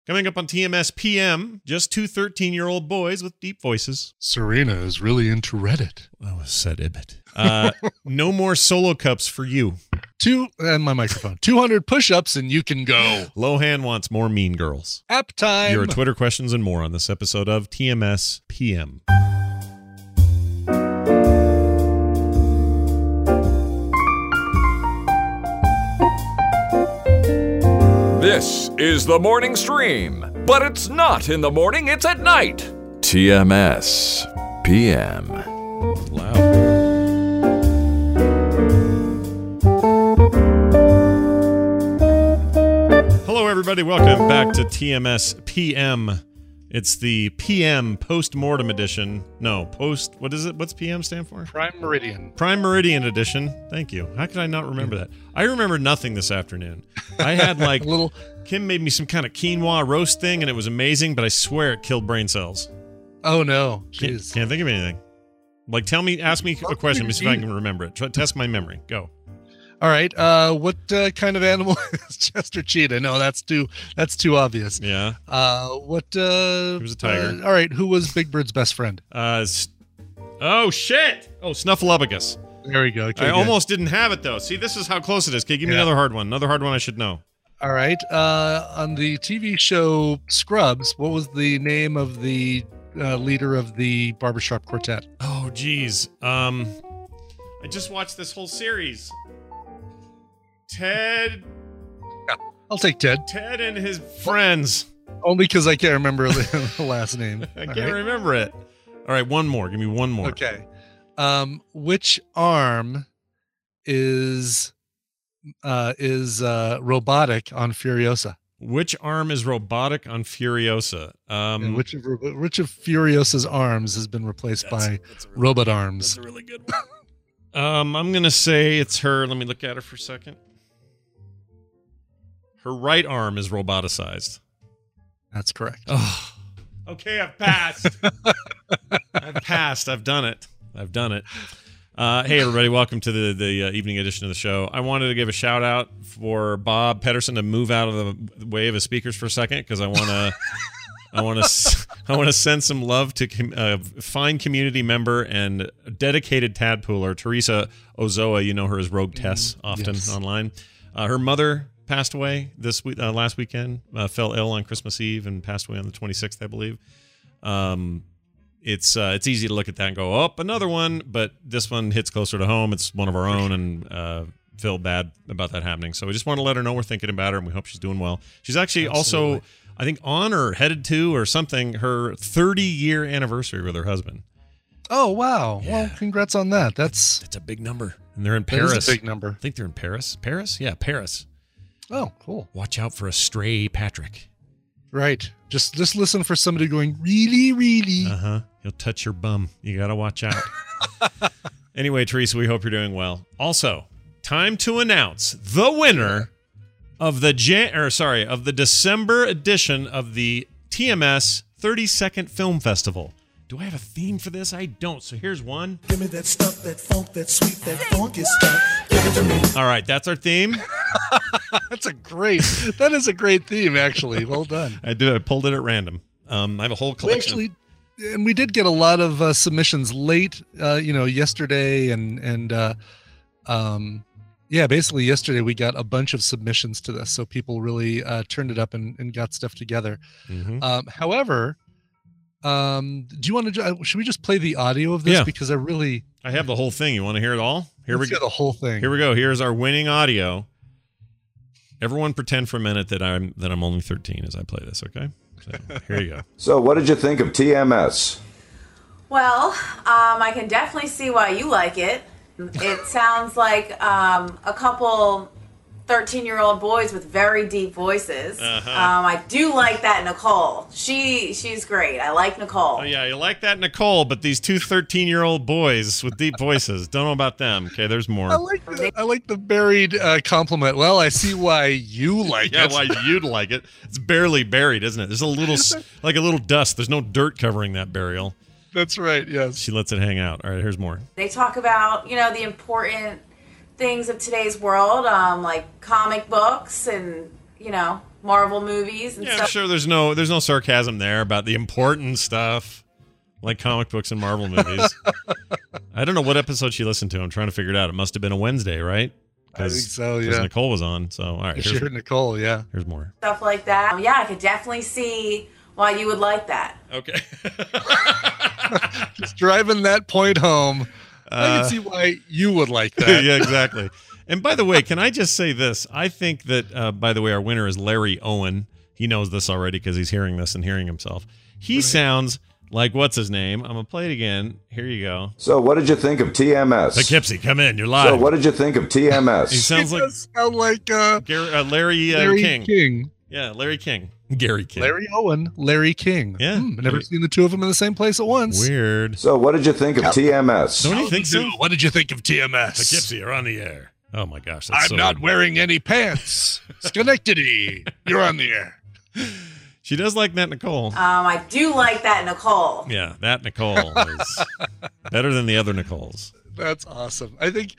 Coming up on TMS PM, just two 13-year-old boys with deep voices. Serena is really into Reddit. Oh, said Ibit. No more solo cups for you. And my microphone. 200 push-ups and you can go. Lohan wants more Mean Girls. App time. Your Twitter questions and more on this episode of TMS PM. This is the morning stream, but it's not in the morning, it's at night. TMS PM. Loud. Hello, everybody. Welcome back to TMS PM. It's the PM post-mortem edition. No, what is it? What's PM stand for? Prime Meridian. Prime Meridian edition. Thank you. How could I not remember that? I remember nothing this afternoon. I had like Kim made me some kind of quinoa roast thing, and it was amazing, but I swear it killed brain cells. Oh, no. Jeez. Can't think of anything. Like, ask me a question. Let me see if I can remember it. Test my memory. Go. All right. What kind of animal is Chester Cheetah? No, that's too obvious. Yeah. What? He was a tiger. All right. Who was Big Bird's best friend? Oh shit! Oh, Snuffleupagus. There we go. Okay, I almost didn't have it though. See, this is how close it is. Okay, give me another hard one. Another hard one I should know. All right. On the TV show Scrubs, what was the name of the leader of the barbershop quartet? Oh, geez. I just watched this whole series. Ted. I'll take Ted. Ted and his friends. Only because I can't remember the last name. I can't remember it. All right, one more. Give me one more. Okay. Which arm is robotic on Furiosa? Which arm is robotic on Furiosa? Which of Furiosa's arms has been replaced by robot arms? That's a really good one. I'm gonna say it's her. Let me look at her for a second. Her right arm is roboticized. That's correct. Oh, okay, I've passed. I've done it. Hey, everybody. Welcome to the evening edition of the show. I wanted to give a shout out for Bob Pedersen to move out of the way of his speakers for a second because I want to send some love to fine community member and dedicated tadpooler Teresa Ozoa. You know her as Rogue Tess often online. Her mother passed away last weekend. Fell ill on Christmas Eve and passed away on the 26th, I believe. It's easy to look at that and go, oh, another one, but this one hits closer to home. It's one of our own, and feel bad about that happening. So we just want to let her know we're thinking about her, and we hope she's doing well. She's actually also, I think, on or headed to or something, her 30-year anniversary with her husband. Oh, wow. Yeah. Well, congrats on that. That's a big number. And they're in Paris. That is a big number. I think they're in Paris. Paris? Yeah, Paris. Oh, cool. Watch out for a stray Patrick. Right. Just listen for somebody going, really, really. Uh-huh. He'll touch your bum. You got to watch out. Anyway, Teresa, we hope you're doing well. Also, time to announce the winner of the December edition of the TMS 30-Second Film Festival. Do I have a theme for this? I don't. So here's one. Give me that stuff, that funk, that sweet, that funky stuff. Give it to me. All right, that's our theme. That is a great theme, actually. Well done. I pulled it at random. I have a whole collection. We did get a lot of submissions late, yesterday basically yesterday we got a bunch of submissions to this. So people really turned it up and got stuff together. Mm-hmm. However, do you want to, should we just play the audio of this? Yeah. Because I have the whole thing. You want to hear it all? Let's hear the whole thing. Here we go. Here's our winning audio. Everyone pretend for a minute that I'm only 13 as I play this, okay? So, here you go. So, what did you think of TMS? Well, I can definitely see why you like it. It sounds like a couple 13-year-old boys with very deep voices. Uh-huh. I do like that Nicole. She's great. I like Nicole. Oh, yeah, you like that Nicole, but these two 13-year-old boys with deep voices, don't know about them. Okay, there's more. I like the buried compliment. Well, I see why you like it. Yeah, why you'd like it. It's barely buried, isn't it? There's a little dust. There's no dirt covering that burial. That's right, yes. She lets it hang out. All right, here's more. They talk about, the important things of today's world, like comic books and, Marvel movies and Yeah, I'm stuff. sure there's no sarcasm there about the important stuff, like comic books and Marvel movies. I don't know what episode she listened to. I'm trying to figure it out. It must have been a Wednesday, right? I think so, Because yeah. Nicole was on. So, all right. She heard Nicole, yeah. Here's more. Stuff like that. Yeah, I could definitely see why you would like that. Okay. Just driving that point home. I can see why you would like that. Yeah, exactly. And by the way, can I just say this? I think that, by the way, our winner is Larry Owen. He knows this already because he's hearing this and hearing himself. He sounds like, what's his name? I'm going to play it again. Here you go. So what did you think of TMS? Poughkeepsie, come in. You're live. So what did you think of He TMS? sounds He like does sound like Larry, Larry King. King. Yeah, Larry King. Gary King. Larry Owen, Larry King. Yeah. I've never seen the two of them in the same place at once. Weird. So what did you think of TMS? Don't you think so? What did you think of TMS? Poughkeepsie, you're on the air. Oh my gosh, that's so I'm not weird. wearing any pants. Schenectady, you're on the air. She does like that Nicole. I do like that Nicole. Yeah, that Nicole is better than the other Nicoles. That's awesome. I think,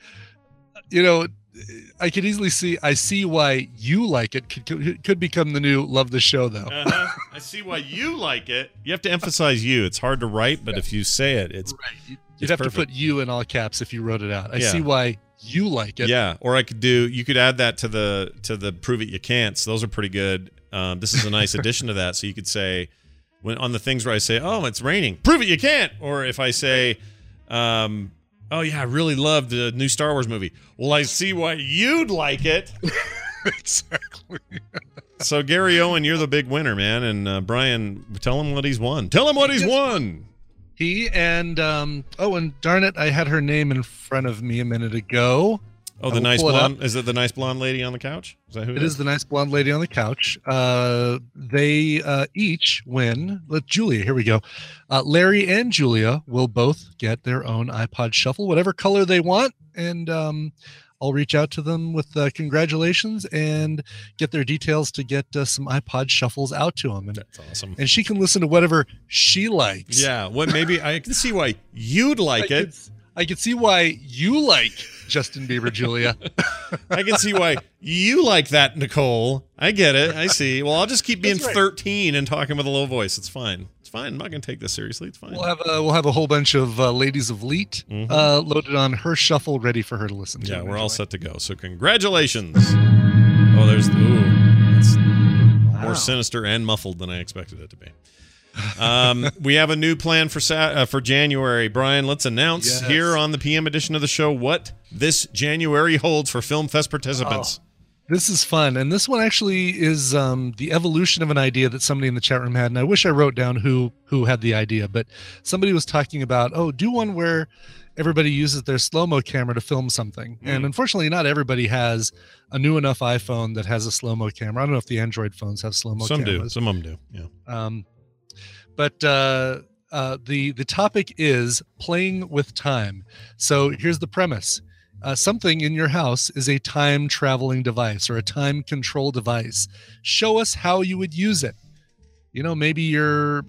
I could easily see why you like it. Could become the new love the show, though. I see why you like it. You have to emphasize you. It's hard to write, but if you say it, it's Right. You'd it's have to perfect. put you in all caps if you wrote it out. I Yeah. see why you like it. Yeah, or you could add that to the prove it you can't. So those are pretty good. This is a nice addition to that. So you could say when on the things where I say, "Oh, it's raining," prove it you can't. Or if I say, "Oh yeah, I really loved the new Star Wars movie." Well, I see why you'd like it. Exactly. So Gary Owen, you're the big winner, man. And Brian, tell him what he's won. Tell him what he's won. He and and darn it, I had her name in front of me a minute ago. Oh, I the will nice pull it blonde. Is it the nice blonde lady on the couch? Is that who It is the nice blonde lady on the couch. They each win. Julia, here we go. Larry and Julia will both get their own iPod Shuffle, whatever color they want. And I'll reach out to them with congratulations and get their details to get some iPod Shuffles out to them. That's awesome. And she can listen to whatever she likes. Yeah, maybe I can see why you'd like it. I can see why you like Justin Bieber, Julia. I can see why you like that, Nicole. I get it. I see. Well, I'll just keep being That's right. 13 and talking with a low voice. It's fine. It's fine. I'm not going to take this seriously. It's fine. We'll have a whole bunch of ladies of Leet loaded on her shuffle, ready for her to listen to. Yeah, and we're all enjoy. set to go. So congratulations. Oh, that's more sinister and muffled than I expected it to be. We have a new plan for January. Brian, let's announce Yes. here on the PM edition of the show what this January holds for Film Fest participants. This is fun, and this one actually is the evolution of an idea that somebody in the chat room had. And I wish I wrote down who had the idea, but somebody was talking about, do one where everybody uses their slow-mo camera to film something. And unfortunately, not everybody has a new enough iPhone that has a slow-mo camera. I don't know if the Android phones have slow-mo Some do. cameras. Some of them do. Yeah. But the topic is playing with time. So here's the premise. Something in your house is a time traveling device or a time control device. Show us how you would use it. Maybe you're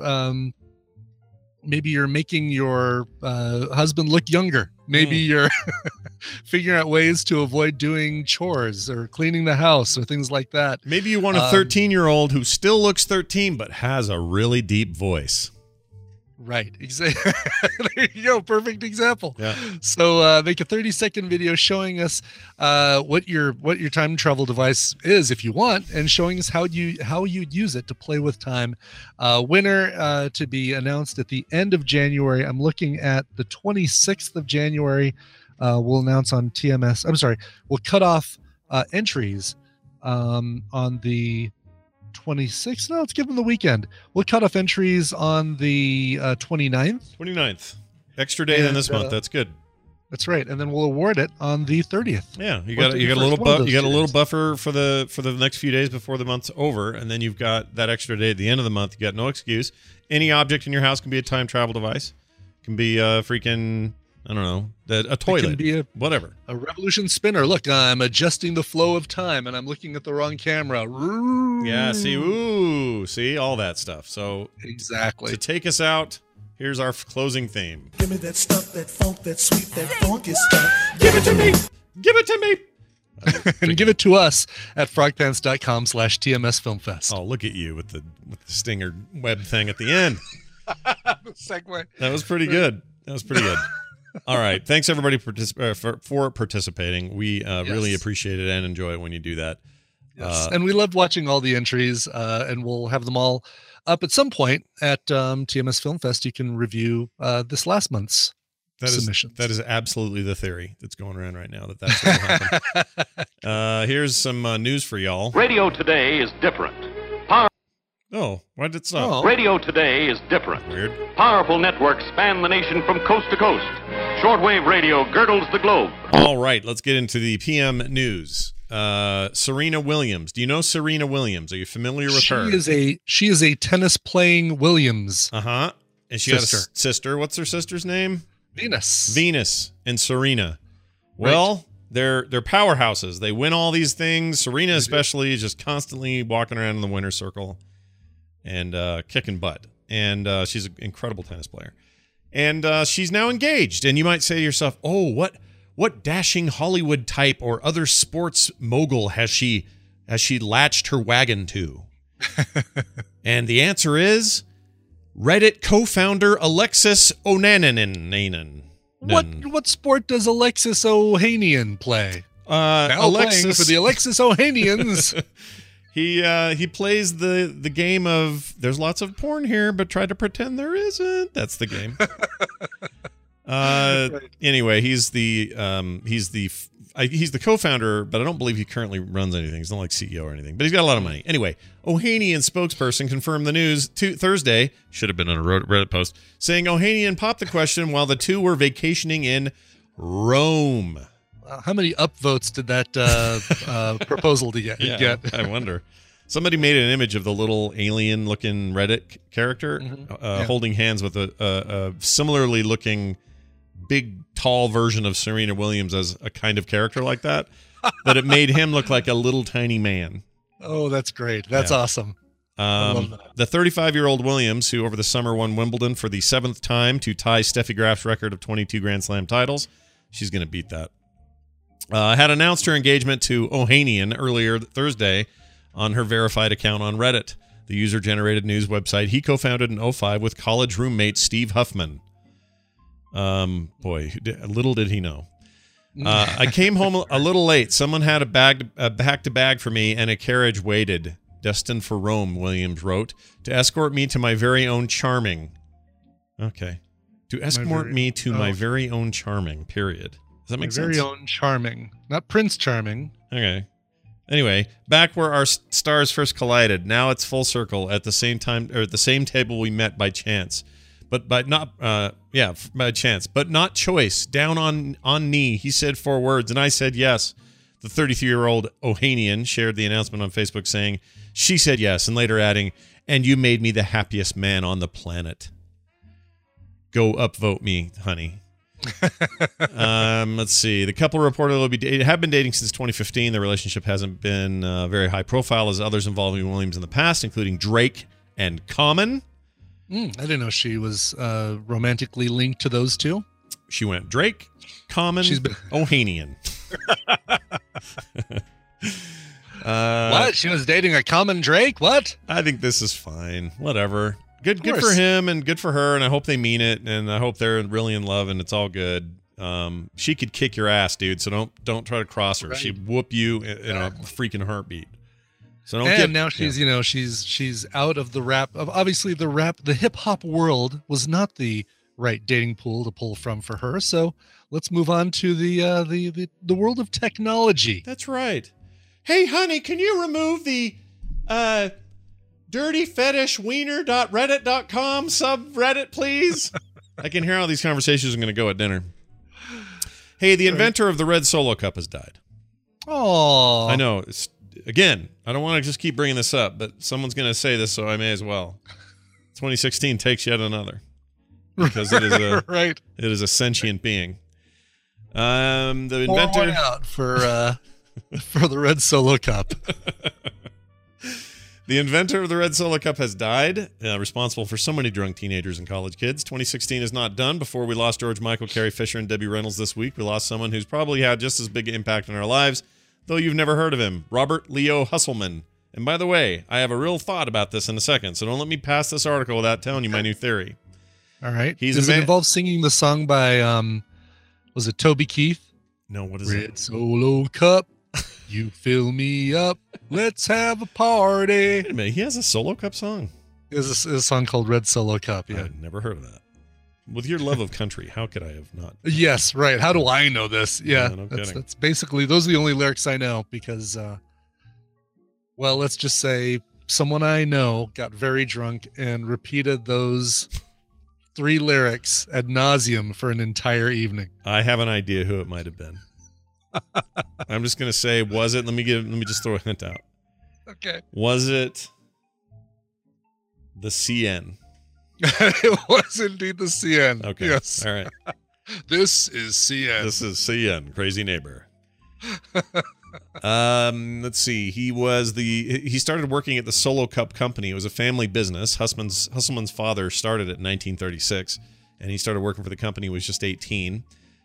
making your husband look younger. Maybe you're figuring out ways to avoid doing chores or cleaning the house or things like that. Maybe you want a 13-year-old who still looks 13 but has a really deep voice. Right. Exactly. There you go. Perfect example. Yeah. So make a 30-second video showing us what your time travel device is, if you want, and showing us how you'd use it to play with time. Winner to be announced at the end of January. I'm looking at the 26th of January. We'll announce on TMS. I'm sorry. We'll cut off entries on the 26th. No, let's give them the weekend. We'll cut off entries on the 29th. 29th. Extra day than this month. That's good. That's right. And then we'll award it on the 30th. Yeah, you What's got your a little first one of you got a those little days? buffer for the next few days before the month's over, and then you've got that extra day at the end of the month. You got no excuse. Any object in your house can be a time travel device. Can be a freaking a toilet, be whatever. a revolution spinner. Look, I'm adjusting the flow of time and I'm looking at the wrong camera. Yeah, see all that stuff. So Exactly. to take us out, here's our closing theme. Give me that stuff, that funk, that sweet, that funky stuff. Give it to me. Give it to me. And give it to us at frogpants.com/TMSFilmFest. Oh, look at you with the stinger web thing at the end. Segue. That was pretty good. All right. Thanks, everybody, for participating. We really appreciate it and enjoy it when you do that. Yes. And we loved watching all the entries, and we'll have them all up at some point at TMS Film Fest. You can review this last month's submissions. That is absolutely the theory that's going around right now. That's what will happen. Here's some news for y'all. Radio today is different. Oh, why did it stop? Oh. Radio today is different. Weird. Powerful networks span the nation from coast to coast. Shortwave radio girdles the globe. All right, let's get into the PM news. Serena Williams. Do you know Serena Williams? Are you familiar with her? She is a tennis playing Williams. Uh-huh. And she has a sister. What's her sister's name? Venus and Serena. Well, they're powerhouses. They win all these things. Serena especially is just constantly walking around in the winner's circle and kicking butt. And she's an incredible tennis player. And she's now engaged. And you might say to yourself, oh, what dashing Hollywood type or other sports mogul has she latched her wagon to? And the answer is Reddit co-founder Alexis Ohanian. What sport does Alexis Ohanian play? Alexis playing for the Alexis Ohanians. He plays the game of there's lots of porn here, but try to pretend there isn't. That's the game. Anyway, he's the co-founder, but I don't believe he currently runs anything. He's not like CEO or anything, but he's got a lot of money. Anyway, Ohanian spokesperson confirmed the news Thursday, should have been on a Reddit post, saying Ohanian popped the question while the two were vacationing in Rome. How many upvotes did that proposal get? I wonder. Somebody made an image of the little alien-looking Reddit character holding hands with a similarly looking big, tall version of Serena Williams as a kind of character like that, but it made him look like a little tiny man. Oh, that's great. That's awesome. I love that. The 35-year-old Williams, who over the summer won Wimbledon for the 7th time to tie Steffi Graf's record of 22 Grand Slam titles, she's going to beat that, had announced her engagement to Ohanian earlier Thursday on her verified account on Reddit, the user-generated news website he co-founded in 2005 with college roommate Steve Huffman. Boy, little did he know. I came home a little late. Someone had a bag for me, and a carriage waited, destined for Rome, Williams wrote, to escort me to my very own charming. Okay. To escort me to my very own charming, period. Does that make sense? Very own charming. Not Prince Charming. Okay. Anyway, back where our stars first collided. Now it's full circle at the same time, or at the same table we met by chance. But by chance, but not choice. Down on knee, he said 4 words, and I said yes. The 33-year-old Ohanian shared the announcement on Facebook saying, she said yes, and later adding, and you made me the happiest man on the planet. Go upvote me, honey. Let's see. The couple reportedly have been dating since 2015. Their relationship hasn't been very high profile as others involving Williams in the past, including Drake and Common. I didn't know she was romantically linked to those two. She went Drake, Common, Ohanian. What? She was dating a Common Drake? What? I think this is fine. Whatever. Good for him and good for her, and I hope they mean it, and I hope they're really in love, and it's all good. She could kick your ass, dude. So don't try to cross her. Right. She'd whoop you in a freaking heartbeat. So now she's she's out of the rap. Obviously, the hip hop world was not the right dating pool to pull from for her. So let's move on to the world of technology. That's right. Hey, honey, can you remove the dirtyfetishwiener.reddit.com subreddit, please? I can hear how these conversations are going to go at dinner. Hey, the inventor of the Red Solo Cup has died. Oh, I know. Again, I don't want to just keep bringing this up, but someone's going to say this, so I may as well. 2016 takes yet another, because it is a right. It is a sentient being. The inventor out for the Red Solo Cup. The inventor of the Red Solo Cup has died, responsible for so many drunk teenagers and college kids. 2016 is not done. Before we lost George Michael, Carrie Fisher, and Debbie Reynolds this week, we lost someone who's probably had just as big an impact on our lives. though you've never heard of him, Robert Leo Husselman. And by the way, I have a real thought about this in a second, so don't let me pass this article without telling you my new theory. All right. He's Does it involve singing the song by, was it Toby Keith? No, what is it? Red Solo Cup, you fill me up, let's have a party. Wait a minute, he has a Solo Cup song? There's a song called Red Solo Cup, yeah. I've never heard of that. With your love of country, how could I have not? Yes, right. How do I know this? Yeah, No kidding. that's basically, those are the only lyrics I know because, well, let's just say someone I know got very drunk and repeated those 3 lyrics ad nauseum for an entire evening. I have an idea who it might have been. I'm just gonna say, was it? Let me just throw a hint out. Okay. Was it the CN? It was indeed the CN. Okay. Yes. All right. This is CN. This is CN, crazy neighbor. Let's see. He started working at the Solo Cup Company. It was a family business. Husselman's father started it in 1936, and he started working for the company when he was just 18.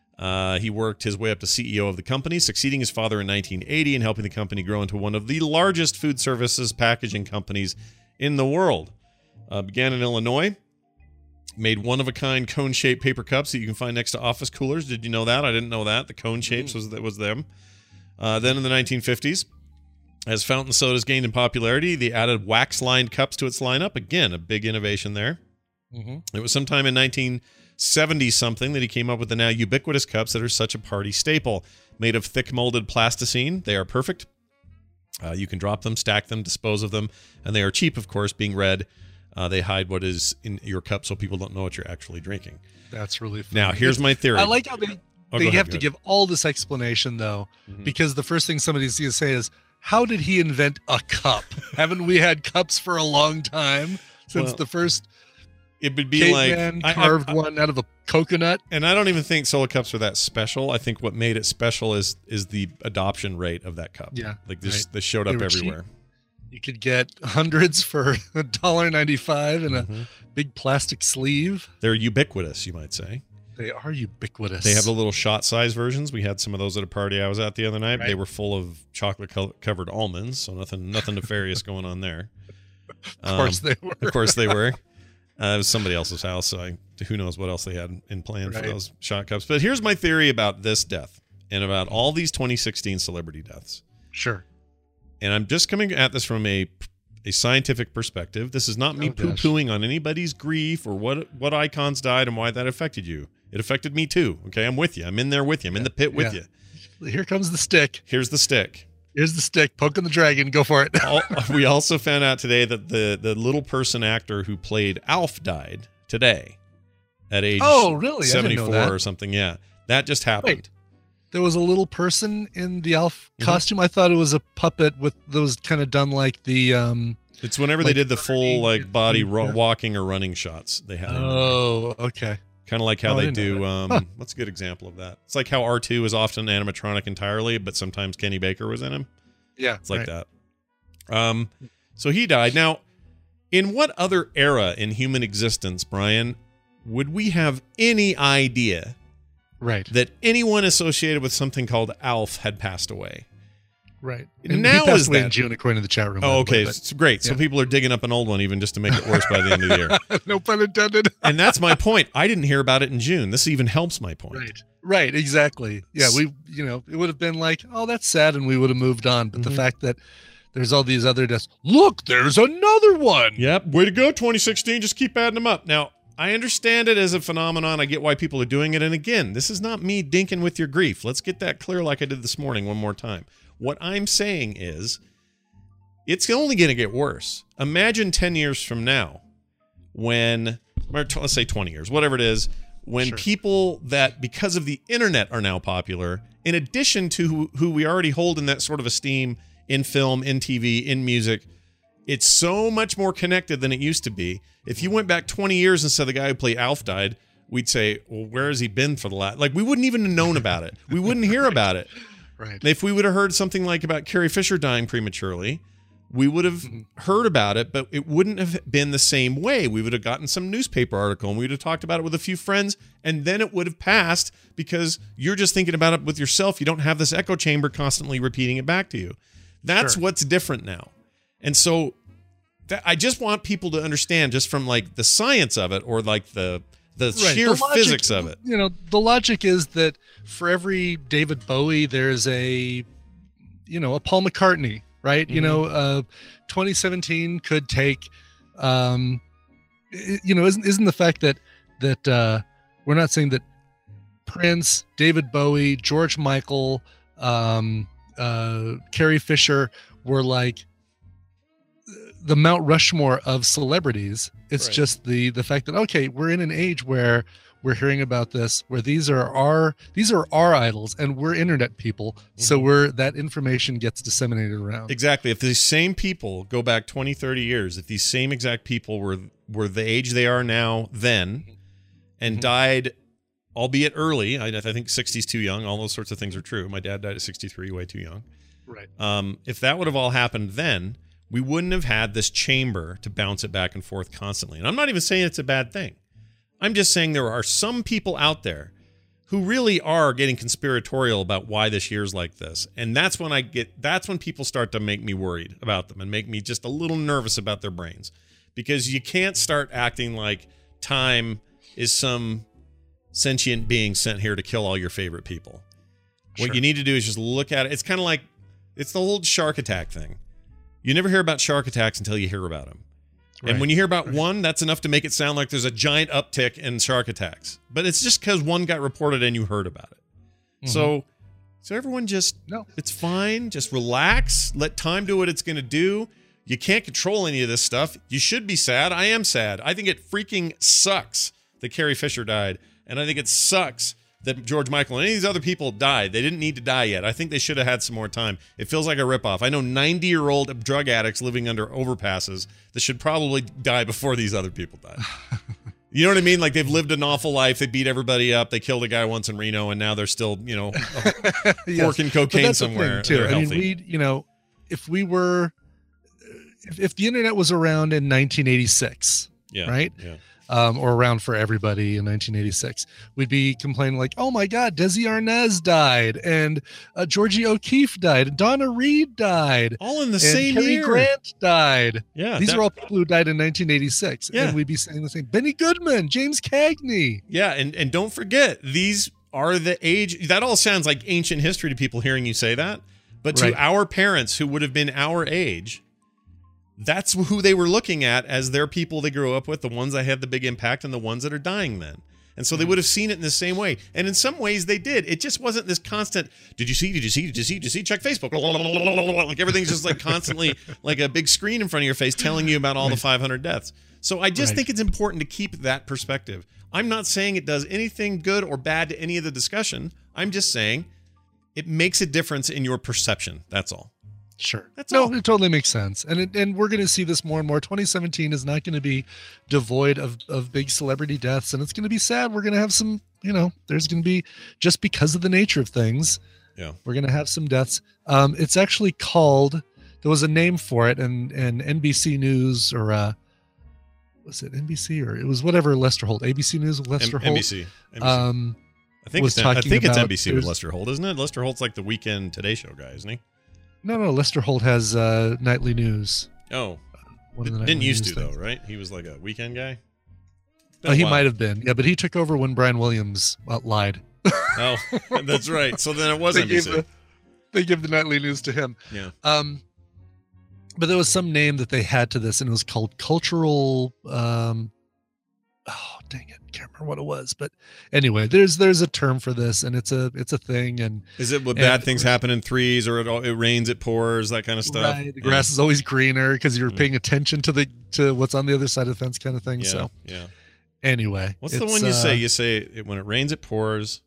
He worked his way up to CEO of the company, succeeding his father in 1980 and helping the company grow into one of the largest food services packaging companies in the world. Began in Illinois, made one-of-a-kind cone-shaped paper cups that you can find next to office coolers. Did you know that? I didn't know that. The cone shapes was them. Then in the 1950s, as fountain sodas gained in popularity, they added wax-lined cups to its lineup. Again, a big innovation there. Mm-hmm. It was sometime in 1970-something that he came up with the now ubiquitous cups that are such a party staple. Made of thick molded plasticine, they are perfect. You can drop them, stack them, dispose of them, and they are cheap, of course, being red. They hide what is in your cup so people don't know what you're actually drinking. That's really fun. Now, here's my theory. I like how they have to give all this explanation, though, because the first thing somebody's going to say is, how did he invent a cup? Haven't we had cups for a long time since the first it would be caveman like carved one out of a coconut? And I don't even think Solo Cups are that special. I think what made it special is the adoption rate of that cup. Yeah. Like this showed up everywhere. Cheap. You could get hundreds for $1.95 in a big plastic sleeve. They're ubiquitous, you might say. They are ubiquitous. They have the little shot size versions. We had some of those at a party I was at the other night. Right. They were full of chocolate covered almonds, so nothing nefarious going on there. Of course they were. Of course they were. It was somebody else's house, so who knows what else they had in plan for those shot cups. But here's my theory about this death and about all these 2016 celebrity deaths. Sure. And I'm just coming at this from a scientific perspective. This is not me poo-pooing on anybody's grief or what icons died and why that affected you. It affected me too. Okay, I'm with you. I'm in there with you. I'm in the pit with you. Here comes the stick. Here's the stick. Here's the stick. Poking the dragon. Go for it. We also found out today that the little person actor who played Alf died today at age 74 or something. Yeah, that just happened. Wait. There was a little person in the Alf costume. I thought it was a puppet with those kind of done like the. It's whenever they did the full body walking or running shots. They had. Oh, okay. Kind of like how they do. What's a good example of that? It's like how R2 is often animatronic entirely, but sometimes Kenny Baker was in him. Yeah, it's like that. So he died. Now, in what other era in human existence, Brian, would we have any idea? Right. That anyone associated with something called Alf had passed away. Right. And now he passed is away that in June, according to the chat room. Oh, okay. It's great. So people are digging up an old one even just to make it worse by the end of the year. No pun intended. And that's my point. I didn't hear about it in June. This even helps my point. Right. Right. Exactly. Yeah. It would have been like, oh, that's sad. And we would have moved on. But the fact that there's all these other deaths. Look, there's another one. Yep. Way to go, 2016. Just keep adding them up. Now, I understand it as a phenomenon. I get why people are doing it. And again, this is not me dinking with your grief. Let's get that clear like I did this morning one more time. What I'm saying is it's only going to get worse. Imagine 10 years from now when, let's say 20 years, whatever it is, when people that because of the internet are now popular, in addition to who we already hold in that sort of esteem in film, in TV, in music, it's so much more connected than it used to be. If you went back 20 years and said the guy who played Alf died, we'd say, well, where has he been for the last... Like, we wouldn't even have known about it. We wouldn't hear about it. Right. If we would have heard something like about Carrie Fisher dying prematurely, we would have heard about it, but it wouldn't have been the same way. We would have gotten some newspaper article and we would have talked about it with a few friends, and then it would have passed because you're just thinking about it with yourself. You don't have this echo chamber constantly repeating it back to you. That's what's different now. And so I just want people to understand, just from like the science of it, or like the sheer physics of it. You know, the logic is that for every David Bowie, there's a Paul McCartney. Right. 2017 could take, isn't the fact that we're not saying that Prince, David Bowie, George Michael, Carrie Fisher were like the Mount Rushmore of celebrities. It's just the fact that, okay, we're in an age where we're hearing about this, where these are our idols, and we're internet people, so that information gets disseminated around. Exactly. If these same people go back 20, 30 years, if these same exact people were the age they are now then, and died, albeit early, I think 60's too young, all those sorts of things are true. My dad died at 63, way too young. Right. If that would have all happened then, we wouldn't have had this chamber to bounce it back and forth constantly. And I'm not even saying it's a bad thing. I'm just saying there are some people out there who really are getting conspiratorial about why this year's like this. And that's when people start to make me worried about them and make me just a little nervous about their brains. Because you can't start acting like time is some sentient being sent here to kill all your favorite people. What you need to do is just look at it. It's kind of like, it's the whole shark attack thing. You never hear about shark attacks until you hear about them. And when you hear about one, that's enough to make it sound like there's a giant uptick in shark attacks. But it's just because one got reported and you heard about it. So everyone just, it's fine. Just relax. Let time do what it's going to do. You can't control any of this stuff. You should be sad. I am sad. I think it freaking sucks that Carrie Fisher died. And I think it sucks that George Michael and any of these other people died. They didn't need to die yet. I think they should have had some more time. It feels like a ripoff. I know 90-year-old drug addicts living under overpasses that should probably die before these other people died. You know what I mean? Like, they've lived an awful life. They beat everybody up. They killed a guy once in Reno, and now they're still, forking cocaine somewhere. Too. They're healthy. If the internet was around in 1986, right? Yeah. Or around for everybody in 1986, we'd be complaining like, oh my God, Desi Arnaz died, and Georgie O'Keeffe died, and Donna Reed died, all in the same Cary year. Grant died. Yeah, these are all people who died in 1986, and we'd be saying the same. Benny Goodman, James Cagney. Yeah, and don't forget, these are the age. That all sounds like ancient history to people hearing you say that, but to our parents who would have been our age, that's who they were looking at as their people they grew up with, the ones that had the big impact and the ones that are dying then. And so they would have seen it in the same way. And in some ways they did. It just wasn't this constant, did you see, check Facebook. Like everything's just like constantly like a big screen in front of your face telling you about all the 500 deaths. So I just think it's important to keep that perspective. I'm not saying it does anything good or bad to any of the discussion. I'm just saying it makes a difference in your perception. That's all. Sure. It totally makes sense. And we're going to see this more and more. 2017 is not going to be devoid of big celebrity deaths, and it's going to be sad. We're going to have some, there's going to be, just because of the nature of things, we're going to have some deaths. It's actually called, there was a name for it, and NBC News, or was it NBC, or it was whatever Lester Holt, ABC News with Lester Holt. NBC. I think it's NBC with Lester Holt, isn't it? Lester Holt's like the weekend Today Show guy, isn't he? No, Lester Holt has nightly news. Oh, didn't used to though, right? He was like a weekend guy. He might have been, but he took over when Brian Williams lied. Oh, that's right. So then it was NBC. They give the nightly news to him. Yeah. But there was some name that they had to this, and it was called cultural. Oh, dang it! Can't remember what it was, but anyway, there's a term for this, and it's a thing. And is it bad things happen in threes, or it rains, it pours, that kind of stuff? Right. The grass is always greener because you're paying attention to what's on the other side of the fence, kind of thing. So anyway, what's the one you say? You say when it rains, it pours.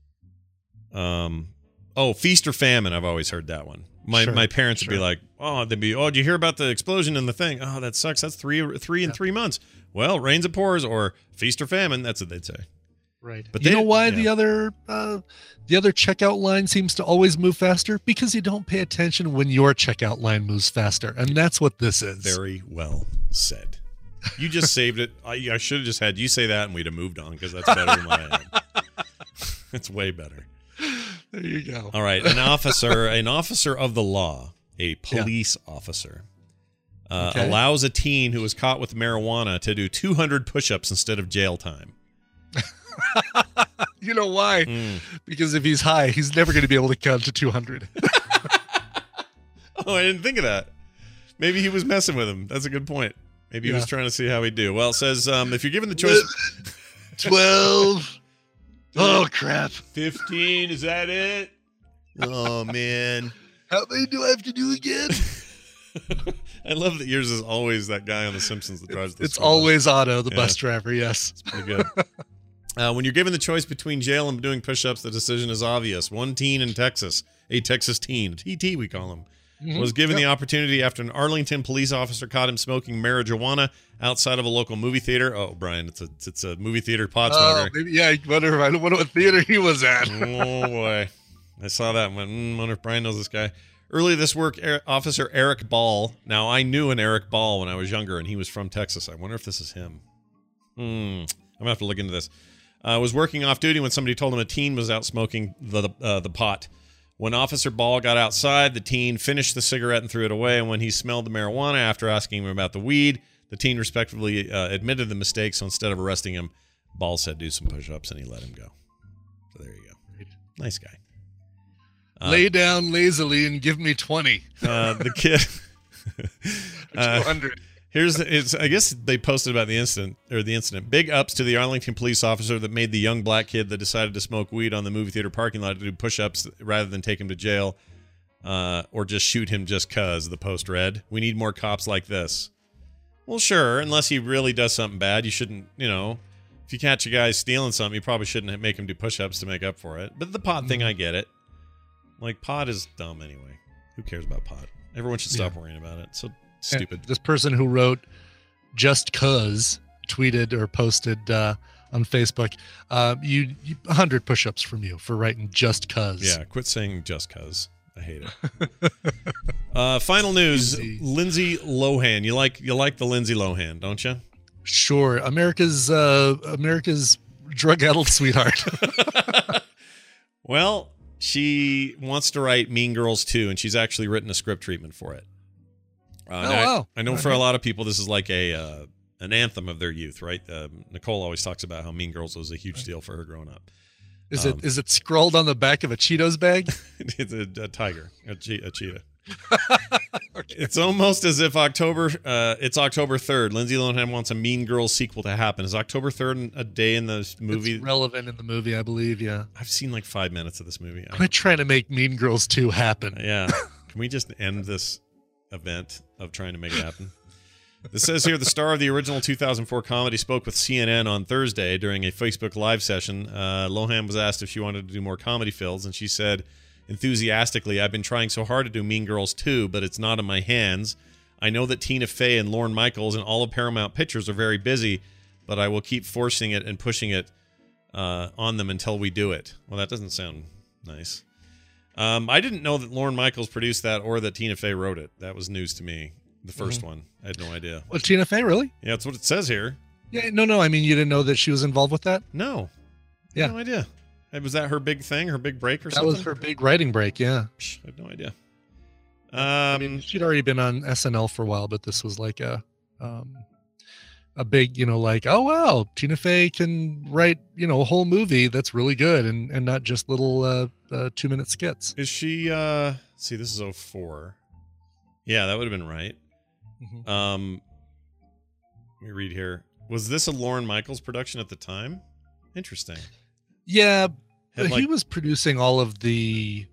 Feast or famine. I've always heard that one. My parents would be like, did you hear about the explosion in the thing? Oh, that sucks. That's three in 3 months. Well, rains it pours, or feast or famine. That's what they'd say. Right. But you know why yeah. the other checkout line seems to always move faster? Because you don't pay attention when your checkout line moves faster, and that's what this is. Very well said. You just saved it. I should have just had you say that, and we'd have moved on because that's better than what I had. It's way better. There you go. All right, an officer of the law, a police officer, allows a teen who was caught with marijuana to do 200 push-ups instead of jail time. You know why? Because if he's high, he's never going to be able to count to 200. Oh, I didn't think of that. Maybe he was messing with him. That's a good point. Maybe he was trying to see how he'd do. Well, it says if you're given the choice... 12. Oh, crap. 15, is that it? Oh, man. How many do I have to do again? I love that yours is always that guy on The Simpsons that drives the It's school bus. always Otto, the bus driver, yes. It's pretty good. When you're given the choice between jail and doing push-ups, the decision is obvious. One teen in Texas, a Texas teen, TT we call him, was given the opportunity after an Arlington police officer caught him smoking marijuana outside of a local movie theater. Oh, Brian, it's a movie theater pot smoker. Maybe, I wonder what theater he was at. Oh, boy. I saw that and went, wonder if Brian knows this guy. Earlier this week, Officer Eric Ball. Now, I knew an Eric Ball when I was younger, and he was from Texas. I wonder if this is him. I'm going to have to look into this. Was working off duty when somebody told him a teen was out smoking the pot. When Officer Ball got outside, the teen finished the cigarette and threw it away. And when he smelled the marijuana after asking him about the weed, the teen respectively admitted the mistake. So instead of arresting him, Ball said do some push-ups, and he let him go. So there you go. Nice guy. Lay down lazily and give me 20. The kid. 200. I guess they posted about the incident. Big ups to the Arlington police officer that made the young black kid that decided to smoke weed on the movie theater parking lot to do push-ups rather than take him to jail or just shoot him just cuz, the post read. We need more cops like this. Well, sure, unless he really does something bad, you shouldn't, if you catch a guy stealing something, you probably shouldn't make him do push-ups to make up for it. But the pot thing, I get it. Like, pot is dumb anyway. Who cares about pot? Everyone should stop worrying about it. So stupid. And this person who wrote just cuz tweeted or posted on Facebook, 100 push-ups from you for writing just cuz. Yeah, quit saying just cuz. I hate it. Final news: Lindsay Lohan. You like the Lindsay Lohan, don't you? Sure, America's drug-addled sweetheart. Well, she wants to write Mean Girls 2, and she's actually written a script treatment for it. Wow. I know for a lot of people this is like an anthem of their youth, right? Nicole always talks about how Mean Girls was a huge deal for her growing up. Is it scrawled on the back of a Cheetos bag? It's a tiger, a cheetah. Okay. It's almost as if it's October 3rd. Lindsay Lohan wants a Mean Girls sequel to happen. Is October 3rd a day in the movie? It's relevant in the movie, I believe, yeah. I've seen like 5 minutes of this movie. Quit trying to make Mean Girls 2 happen. Yeah. Can we just end this event of trying to make it happen? This says here the star of the original 2004 comedy spoke with CNN on Thursday during a Facebook Live session. Lohan was asked if she wanted to do more comedy films, and she said enthusiastically, "I've been trying so hard to do Mean Girls 2, but it's not in my hands. I know that Tina Fey and Lorne Michaels and all of Paramount Pictures are very busy, but I will keep forcing it and pushing it on them until we do it." Well, that doesn't sound nice. I didn't know that Lorne Michaels produced that or that Tina Fey wrote it. That was news to me. The first one. I had no idea. Well, Tina Fey, really? Yeah, that's what it says here. Yeah, no. I mean, you didn't know that she was involved with that? No. Yeah. No idea. Was that her big thing, her big break or something? That was her big writing break, yeah. I had no idea. I mean, she'd already been on SNL for a while, but this was like a big, like, oh, wow, Tina Fey can write, a whole movie that's really good and not just little 2-minute skits. Is she, see, this is 2004. Yeah, that would have been right. Let me read here. Was this a Lorne Michaels production at the time? Interesting. Yeah, he was producing all of the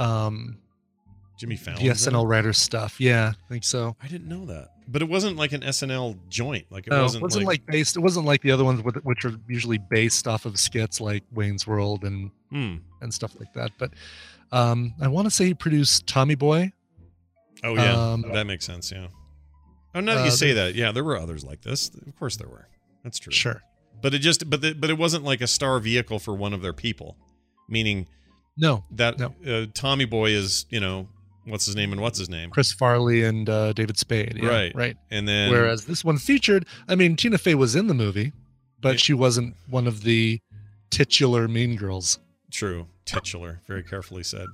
Jimmy Fallon, the SNL writer stuff. Yeah, I think so. I didn't know that, but it wasn't like an SNL joint. Like it wasn't like based. It wasn't like the other ones which are usually based off of skits like Wayne's World and stuff like that. But I want to say he produced Tommy Boy. Oh yeah, that makes sense. Yeah. Oh, now that you say that, yeah, there were others like this. Of course there were. That's true. Sure. But it wasn't like a star vehicle for one of their people, meaning No, that no. Tommy Boy is, what's his name? Chris Farley and David Spade. Yeah, Right. Right. And then Whereas this one featured, I mean, Tina Fey was in the movie, but Yeah. she wasn't one of the titular Mean Girls. true, titular, very carefully said.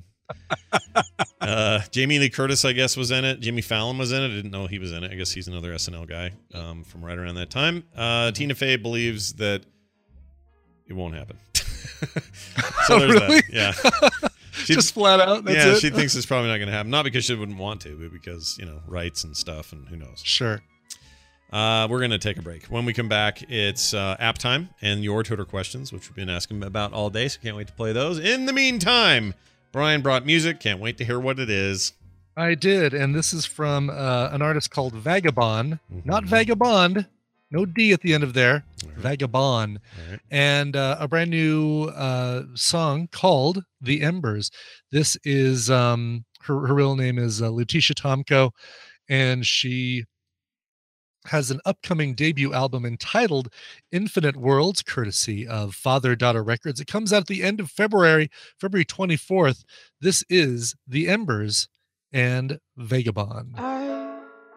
Jamie Lee Curtis, I guess, was in it. Jimmy Fallon was in it. I didn't know he was in it. I guess he's another SNL guy from right around that time. Tina Fey believes that it won't happen. So there's Really? that. Yeah. Just flat out. That's it. She thinks it's probably not going to happen. Not because she wouldn't want to, but because, rights and stuff, and who knows. Sure. We're going to take a break. When we come back, it's app time and your Twitter questions, which we've been asking about all day, so can't wait to play those. In the meantime, Brian brought music. Can't wait to hear what it is. I did, and this is from an artist called Vagabond, Mhm. not Vagabond, no D at the end of there, Vagabond, All right. and a brand new song called "The Embers." This is her real name is Letitia Tomko, and she has an upcoming debut album entitled Infinite Worlds, courtesy of Father Daughter Records. It comes out at the end of February 24th. This is The Embers and Vagabond. I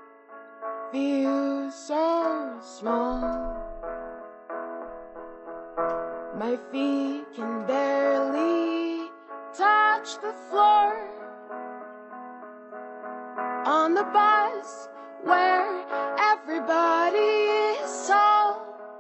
feel so small. My feet can barely touch the floor. On the bus where everybody is tall.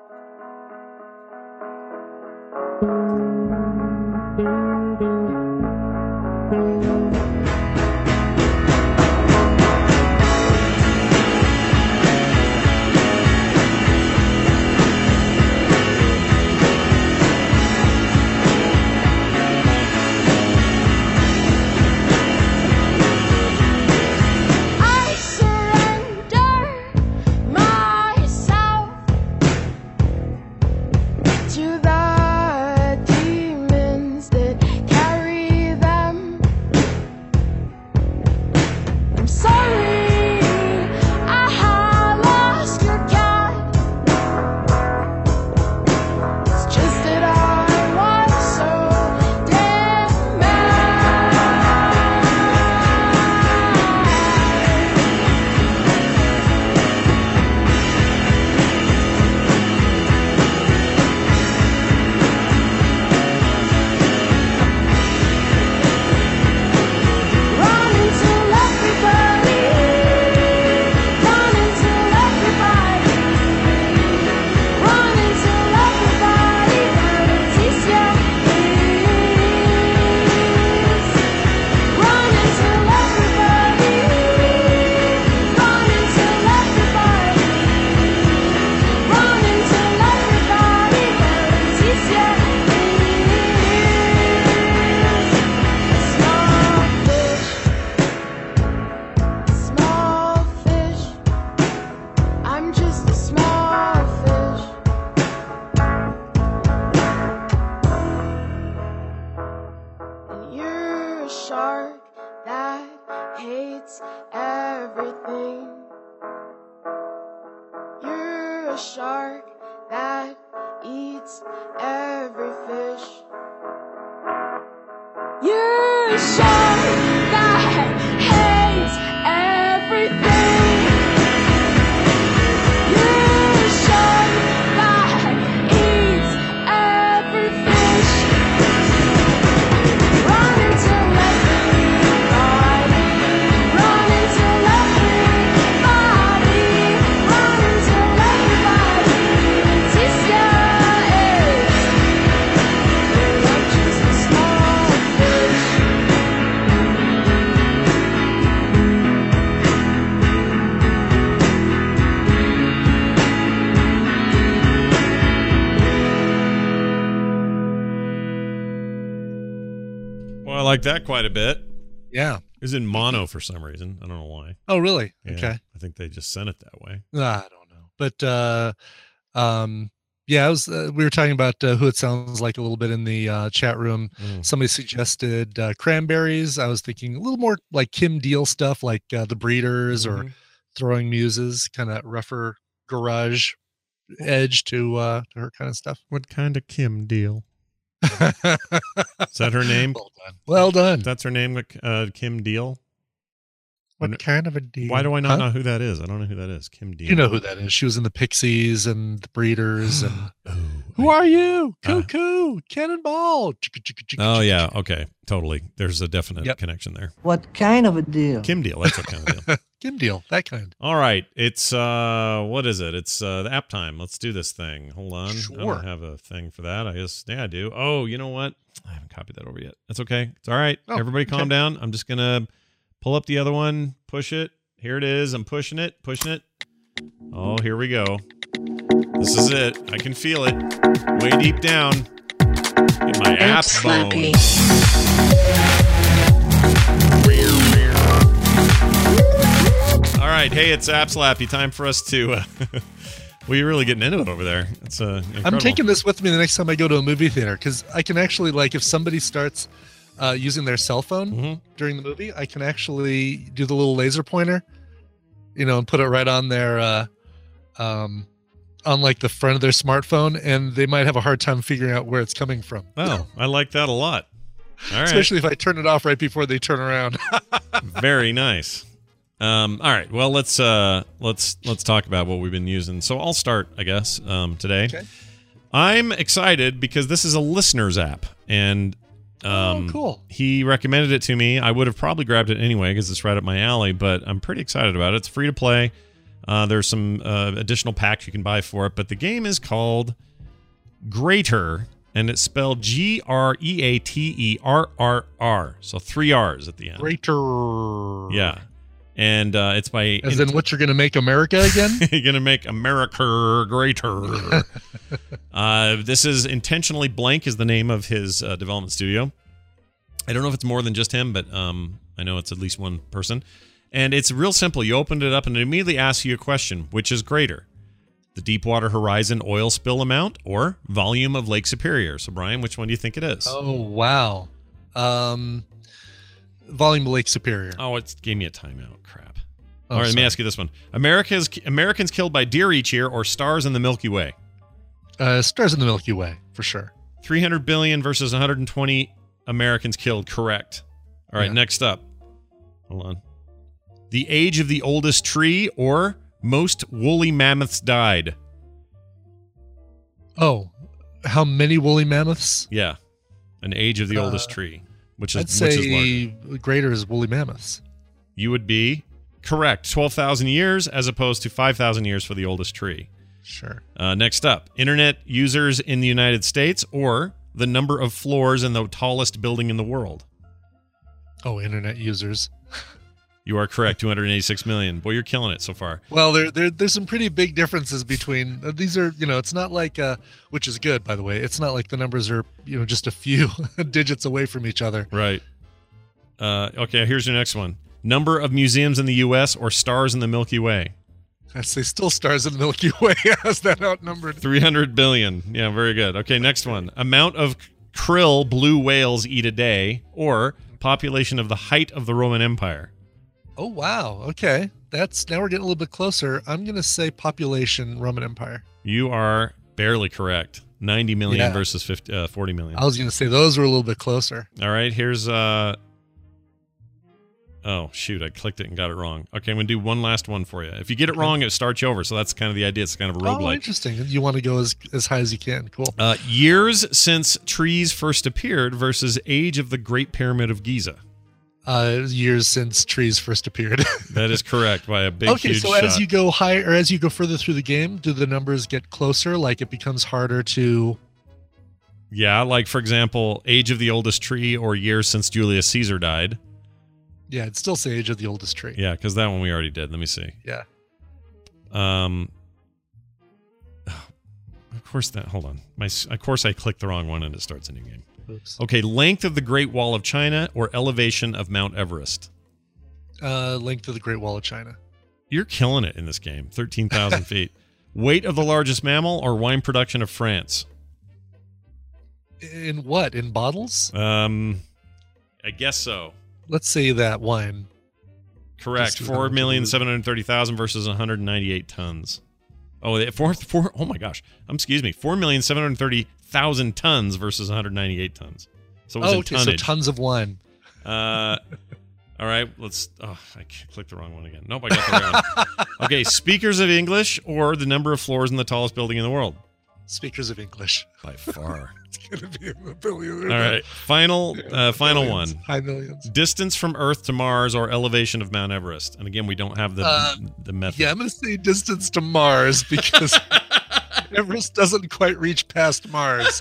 I surrender myself to the demons that carry them. I'm sorry I lost your cat. It's just that I was so damn mad. Run until everybody, run until everybody, run until everybody sees you. Run until everybody, run until everybody, run until everybody sees you. Small fish, I'm just a small fish. And you're a shark that hates everything. You're a shark that eats every fish. You're a shark that hates everything. You're a shark that eats every fish. Run until everybody, run until everybody, run until everybody sees you. You're just a small fish. Well, I like that quite a bit. Yeah. It was in mono for some reason. I don't know why. Oh, really? Yeah, Okay. I think they just sent it that way. I don't know. But yeah, I was we were talking about who it sounds like a little bit in the chat room. Somebody suggested Cranberries. I was thinking a little more like Kim Deal stuff, like The Breeders or Throwing Muses, kind of rougher garage edge to her kind of stuff. What kind of Kim deal? Is that her name? Well done. Well done. That's her name, Kim Deal? What kind of a deal? Why do I not know who that is? I don't know who that is. Kim Deal. You know who that is. She was in the Pixies and the Breeders. And who are you? Cuckoo, Cannonball. Oh, yeah. Okay. Totally. There's a definite connection there. What kind of a deal? Kim Deal. That's what kind of deal. Kim Deal. That kind. All right. It's, what is it? It's the app time. Let's do this thing. Hold on. Sure. I don't have a thing for that. I do. Oh, you know what? I haven't copied that over yet. That's okay. It's all right. Oh, Everybody calm down. I'm just going to pull up the other one, push it. Here it is. I'm pushing it. Oh, here we go. This is it. I can feel it way deep down in my app bone. All right. Hey, it's App Slappy. Time for us to... well, you're really getting into it over there. It's incredible. I'm taking this with me the next time I go to a movie theater because I can actually, like, if somebody starts using their cell phone during the movie, I can actually do the little laser pointer, and put it right on their, on like the front of their smartphone, and they might have a hard time figuring out where it's coming from. Oh, I like that a lot. All right. Especially if I turn it off right before they turn around. Very nice. All right. Well, let's talk about what we've been using. So I'll start, I guess, today. Okay. I'm excited because this is a listener's app, and cool. He recommended it to me. I would have probably grabbed it anyway because it's right up my alley, but I'm pretty excited about it. It's free to play. There's some additional packs you can buy for it, but the game is called Greater, and it's spelled Greaterrr. So 3 R's at the end. Greater. Yeah. And it's by... As in what you're going to make America again? You're going to make America greater. This is Intentionally Blank is the name of his development studio. I don't know if it's more than just him, but I know it's at least one person. And it's real simple. You opened it up and it immediately asks you a question. Which is greater? The Deepwater Horizon oil spill amount or volume of Lake Superior? So, Brian, which one do you think it is? Oh, wow. Volume of Lake Superior. Oh, it gave me a timeout. Crap. Oh, All right, let me sorry. ask you this one. Americans killed by deer each year or stars in the Milky Way? Stars in the Milky Way, for sure. 300 billion versus 120 Americans killed. Correct. All right, next up. Hold on. The age of the oldest tree or most woolly mammoths died? Oh, how many woolly mammoths? Yeah. An age of the oldest tree. Which I'd is larger? say greater is woolly mammoths. You would be correct. 12,000 years as opposed to 5,000 years for the oldest tree. Sure. Next up, internet users in the United States or the number of floors in the tallest building in the world? Oh, internet users. You are correct. 286 million. Boy, you're killing it so far. Well, there's some pretty big differences between these are, it's not like, which is good, by the way. It's not like the numbers are, just a few digits away from each other. Right. Okay, here's your next one. Number of museums in the U.S. or stars in the Milky Way? I'd say still stars in the Milky Way. Has that outnumbered? 300 billion. Yeah, very good. Okay, next one. Amount of krill blue whales eat a day or population of the height of the Roman Empire? Oh, wow. Okay. Now we're getting a little bit closer. I'm going to say population Roman Empire. You are barely correct. 90 million versus 40 million. I was going to say those were a little bit closer. All right, here's oh, shoot, I clicked it and got it wrong. Okay, I'm going to do one last one for you. If you get it wrong, it starts you over. So that's kind of the idea. It's kind of a roguelike. Oh, interesting. You want to go as high as you can. Cool. Years since trees first appeared versus age of the Great Pyramid of Giza. Years since trees first appeared. That is correct by a big, huge so shot. as you go higher, or as you go further through the game, do the numbers get closer? Like it becomes harder to... Yeah, like for example, age of the oldest tree or years since Julius Caesar died. Yeah, I'd still say age of the oldest tree. Yeah, because that one we already did. Let me see. Yeah. Of course that. Hold on. Of course I clicked the wrong one and it starts a new game. Oops. Okay, length of the Great Wall of China or elevation of Mount Everest? Length of the Great Wall of China. You're killing it in this game. 13,000 feet. Weight of the largest mammal or wine production of France? In what? In bottles? I guess so. Let's say that wine. Correct. Just 4,730,000 versus 198 tons. Oh, oh my gosh. Excuse me. 4,730,000 tons versus 198 tons. So it was in okay, tonnage. so tons of wine. All right, let's. Oh, I clicked the wrong one again. Nope, I got the right one. Okay, speakers of English or the number of floors in the tallest building in the world? Speakers of English. By far. It's going to be a billion. All right, final millions. one. High millions. Distance from Earth to Mars or elevation of Mount Everest. And again, we don't have the method. Yeah, I'm going to say distance to Mars because Everest doesn't quite reach past Mars.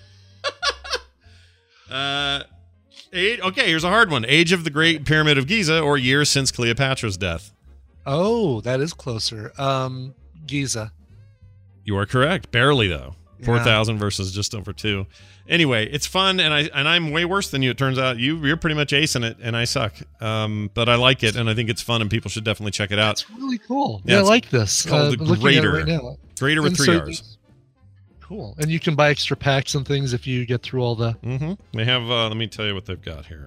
Okay, here's a hard one. Age of the Great Pyramid of Giza or years since Cleopatra's death? Oh, that is closer. Giza. You are correct. Barely, though. Yeah. 4,000 versus just over 2. Anyway, it's fun, and I'm way worse than you. It turns out you're pretty much acing it, and I suck. But I like it, and I think it's fun, and people should definitely check it out. That's really cool. Yeah, Yeah, I like this. It's called the looking at it Greater. right now. Greater with And 3 so- R's. Cool. And you can buy extra packs and things if you get through all the. Mm-hmm. They have. Let me tell you what they've got here.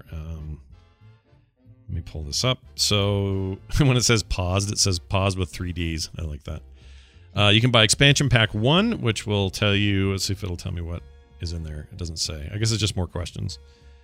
Let me pull this up. So when it says paused, it says paused with 3 Ds. I like that. You can buy expansion pack 1, which will tell you. Let's see if it'll tell me what is in there. It doesn't say. I guess it's just more questions.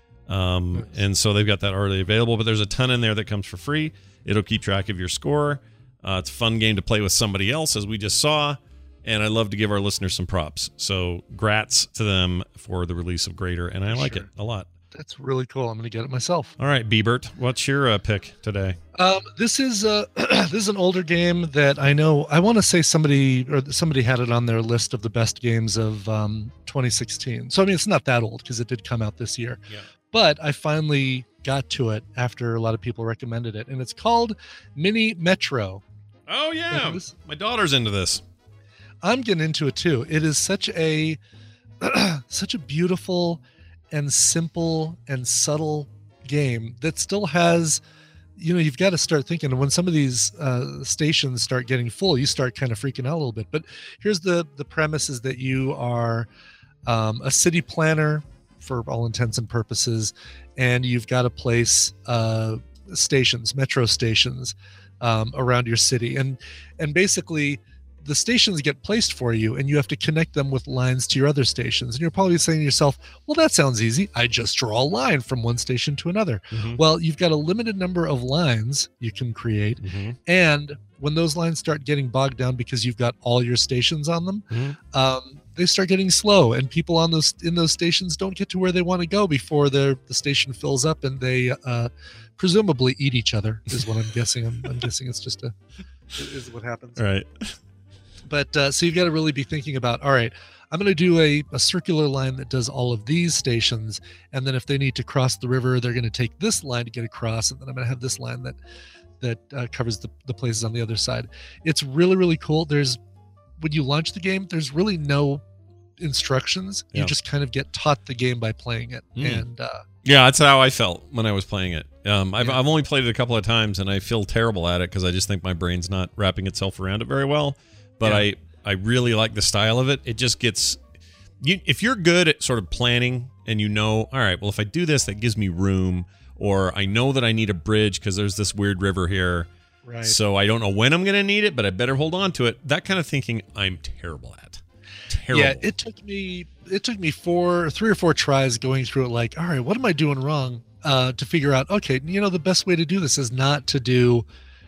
And so they've got that already available, but there's a ton in there that comes for free. It'll keep track of your score. It's a fun game to play with somebody else, as we just saw. And I love to give our listeners some props. So grats to them for the release of Greater, and I like it a lot. That's really cool. I'm going to get it myself. All right, Biebert, what's your pick today? This is this is an older game that I know. I want to say somebody had it on their list of the best games of 2016. So I mean, it's not that old because it did come out this year. Yeah. But I finally got to it after a lot of people recommended it, and it's called Mini Metro. Oh yeah, my daughter's into this. I'm getting into it too. It is such a such a beautiful and simple and subtle game that still has, you've got to start thinking when some of these stations start getting full, you start kind of freaking out a little bit. But here's the premise is that you are a city planner for all intents and purposes, and you've got to place stations, metro stations around your city. And basically the stations get placed for you and you have to connect them with lines to your other stations. And you're probably saying to yourself, well, that sounds easy. I just draw a line from one station to another. Mm-hmm. Well, you've got a limited number of lines you can create. Mm-hmm. And when those lines start getting bogged down because you've got all your stations on them, Mm-hmm. They start getting slow, and people in those stations don't get to where they want to go before the station fills up, and they presumably eat each other is what I'm guessing. I'm guessing it's just is what happens. Right. But so you've got to really be thinking about, all right, I'm going to do a circular line that does all of these stations. And then if they need to cross the river, they're going to take this line to get across. And then I'm going to have this line that covers the places on the other side. It's really, really cool. When you launch the game, there's really no instructions. Yeah. You just kind of get taught the game by playing it. And yeah, that's how I felt when I was playing it. I've only played it a couple of times, and I feel terrible at it because I just think my brain's not wrapping itself around it very well. But I really like the style of it. It just gets if you're good at sort of planning and all right, well, if I do this, that gives me room, or I know that I need a bridge because there's this weird river here. Right. So I don't know when I'm going to need it, but I better hold on to it. That kind of thinking I'm terrible at. Terrible. Yeah, it took me 3 or 4 tries going through it like, all right, what am I doing wrong? To figure out, okay, the best way to do this is not to do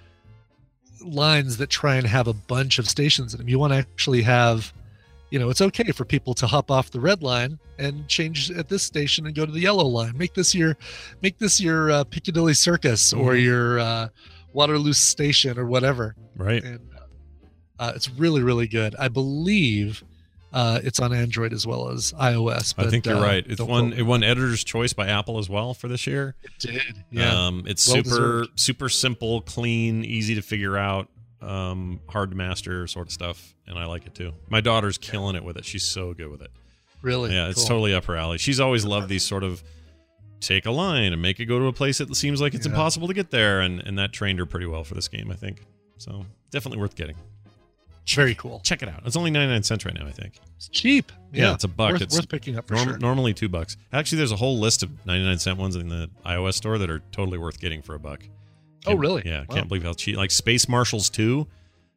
lines that try and have a bunch of stations in them. You want to actually have, it's okay for people to hop off the red line and change at this station and go to the yellow line. Make this your Piccadilly Circus or your Waterloo Station or whatever. Right. And it's really, really good. I believe it's on Android as well as iOS. But, I think you're right. It won Editor's Choice by Apple as well for this year. It did. Yeah. It's Well-deserved. super simple, clean, easy to figure out, hard to master sort of stuff, and I like it too. My daughter's killing it with it. She's so good with it. Really? Yeah, it's Cool. totally up her alley. She's always loved these sort of take a line and make it go to a place that seems like it's impossible to get there, and that trained her pretty well for this game, I think. So definitely worth getting. Very cool. Check it out. It's only 99 cents right now, I think. It's cheap. Yeah, it's $1. It's worth picking up for sure. Normally $2. Actually, there's a whole list of 99-cent ones in the iOS store that are totally worth getting for $1. Oh, really? Yeah, Wow. can't believe how cheap. Like Space Marshals 2,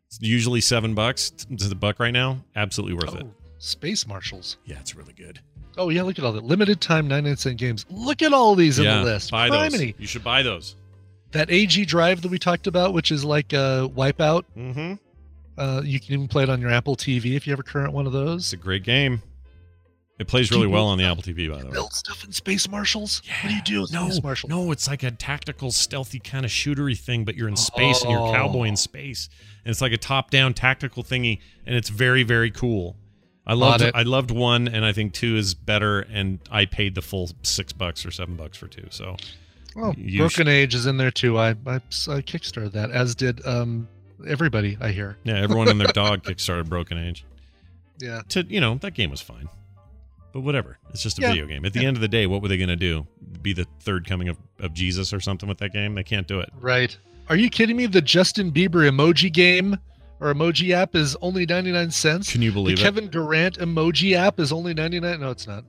It's usually $7. It's $1 right now. Absolutely worth it. Space Marshals. Yeah, it's really good. Oh yeah, look at all that limited time 99-cent games. Look at all these in the list. Buy those. Criminy. You should buy those. That AG Drive that we talked about, which is like a Wipeout. Mm-hmm. You can even play it on your Apple TV if you have a current one of those. It's a great game. It plays really well on the Apple TV, by the way. Build stuff in Space Marshals? Yeah. What do you do with Space Marshals? No, it's like a tactical, stealthy kind of shootery thing, but you're in space and you're a cowboy in space. And it's like a top-down tactical thingy, and it's very, very cool. I loved 1, and I think 2 is better, and I paid the full $6 or $7 for 2. So, Broken Age is in there too. I kickstarted that, as did everybody. I hear. Yeah, everyone and their dog kickstarted Broken Age. Yeah. That game was fine, but whatever. It's just a video game. At the end of the day, what were they going to do? Be the third coming of Jesus or something with that game? They can't do it. Right. Are you kidding me? The Justin Bieber emoji game or emoji app is only 99 cents. Can you believe the Kevin Durant emoji app is only 99. No, it's not.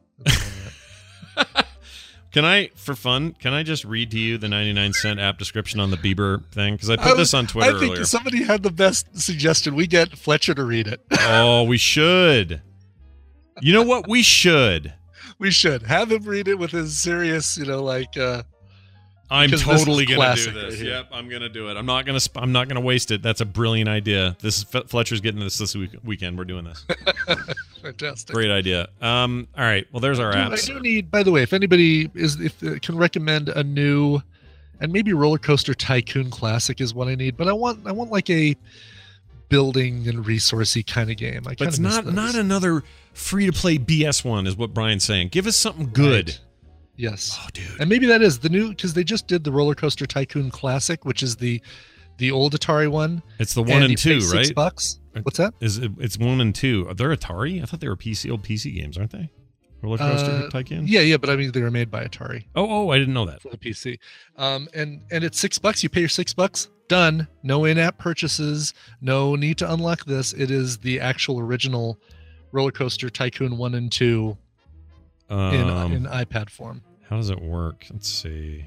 Can I just read to you the 99-cent app description on the Bieber thing? Because I put this on Twitter earlier. I think somebody had the best suggestion. We get Fletcher to read it. Oh, we should. You know what? We should. We should have him read it with his serious, I'm totally gonna do this. Right, yep, I'm gonna do it. I'm not gonna waste it. That's a brilliant idea. This is Fletcher's getting this weekend. We're doing this. Fantastic. Great idea. All right. Well, there's our apps. I do need, by the way, if anybody can recommend a new, and maybe Roller Coaster Tycoon Classic is what I need. But I want like a building and resourcey kind of game. But it's not another free to play BS one, is what Brian's saying. Give us something good. Right. Yes. Oh, dude. And maybe that is the new, because they just did the Roller Coaster Tycoon Classic, which is the old Atari one. It's the 1 and 2, right? $6. What's that? It's 1 and 2. Are they Atari? I thought they were old PC games, aren't they? Roller Coaster Tycoon. Yeah, but I mean they were made by Atari. Oh, I didn't know that. For the PC. And it's $6. You pay your $6. Done. No in-app purchases. No need to unlock this. It is the actual original Roller Coaster Tycoon 1 and 2 in iPad form. How does it work? Let's see.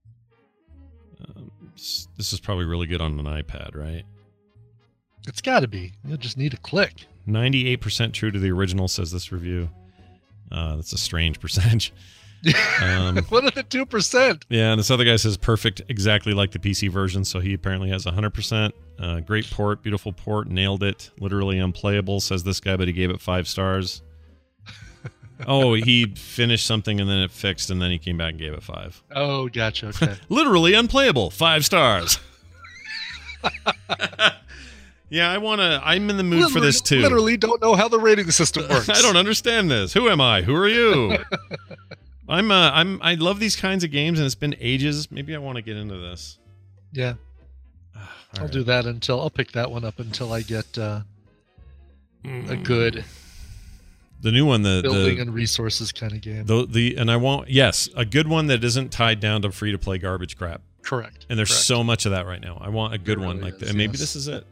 This is probably really good on an iPad, right? It's got to be. You'll just need a click. 98% true to the original, says this review. That's a strange percentage. What are the 2%? Yeah, and this other guy says perfect, exactly like the PC version, so he apparently has 100%. Great port, beautiful port, nailed it. Literally unplayable, says this guy, but he gave it 5 stars. Oh, he finished something and then it fixed, and then he came back and gave it 5. Oh, gotcha. Okay. Literally unplayable, 5 stars. Yeah, I'm in the mood for this too. Literally don't know how the rating system works. I don't understand this. Who am I? Who are you? I love these kinds of games, and it's been ages. Maybe I want to get into this. Yeah. I'll do that I'll pick that one up until I get a good the new one, the building and resources kind of game. And I want a good one that isn't tied down to free to play garbage crap. Correct. And there's so much of that right now. I want a good one like that. And maybe yes. this is it.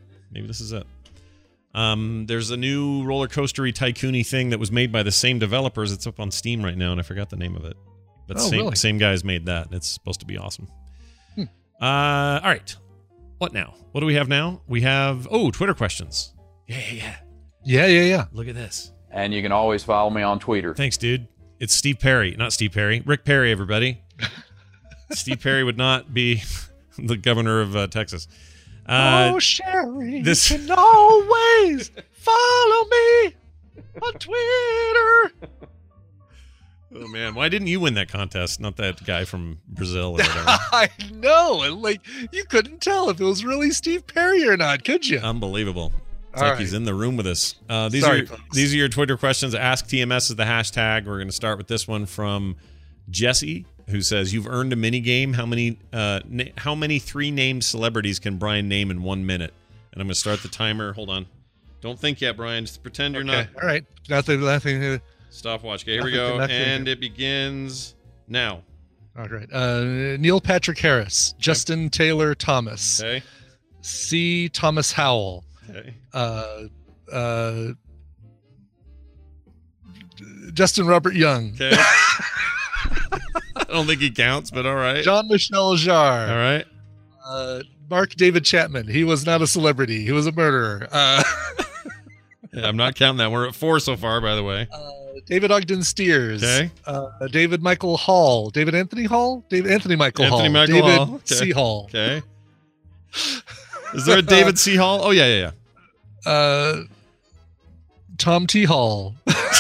There's a new roller coastery tycoon-y thing that was made by the same developers. It's up on Steam right now, and I forgot the name of it. But same guys made that. It's supposed to be awesome. All right. What now? What do we have now? We have Twitter questions. Yeah. Look at this. And you can always follow me on Twitter. Thanks, dude. It's Steve Perry. Not Steve Perry. Rick Perry, everybody. Steve Perry would not be the governor of Texas. Sherry, you can always follow me on Twitter. Oh, man. Why didn't you win that contest? Not that guy from Brazil or whatever. I know. You couldn't tell if it was really Steve Perry or not, could you? Unbelievable. It's like he's in the room with us. These are your Twitter questions. Ask TMS is the hashtag. We're going to start with this one from Jesse, who says, "You've earned a mini game. How many 3 named celebrities can Brian name in 1 minute?" And I'm going to start the timer. Hold on. Don't think yet, Brian. Just pretend you're not. All right. Nothing. Stopwatch. Okay, here we go. And it begins now. All right. Neil Patrick Harris, Justin Taylor Thomas, Okay. C. Thomas Howell, Okay. Justin Robert Young, Okay. I don't think he counts, but all right. Jean-Michel Jarre, All right. Mark David Chapman. He was not a celebrity. He was a murderer. Yeah, I'm not counting that. We're at 4 so far, by the way. David Ogden Steers. Okay. David Michael Hall. David Anthony Hall? David Anthony Michael Hall. Michael David Hall. Okay. C. Hall. Okay. Is there a David C. Hall? Oh, yeah. Tom T. Hall.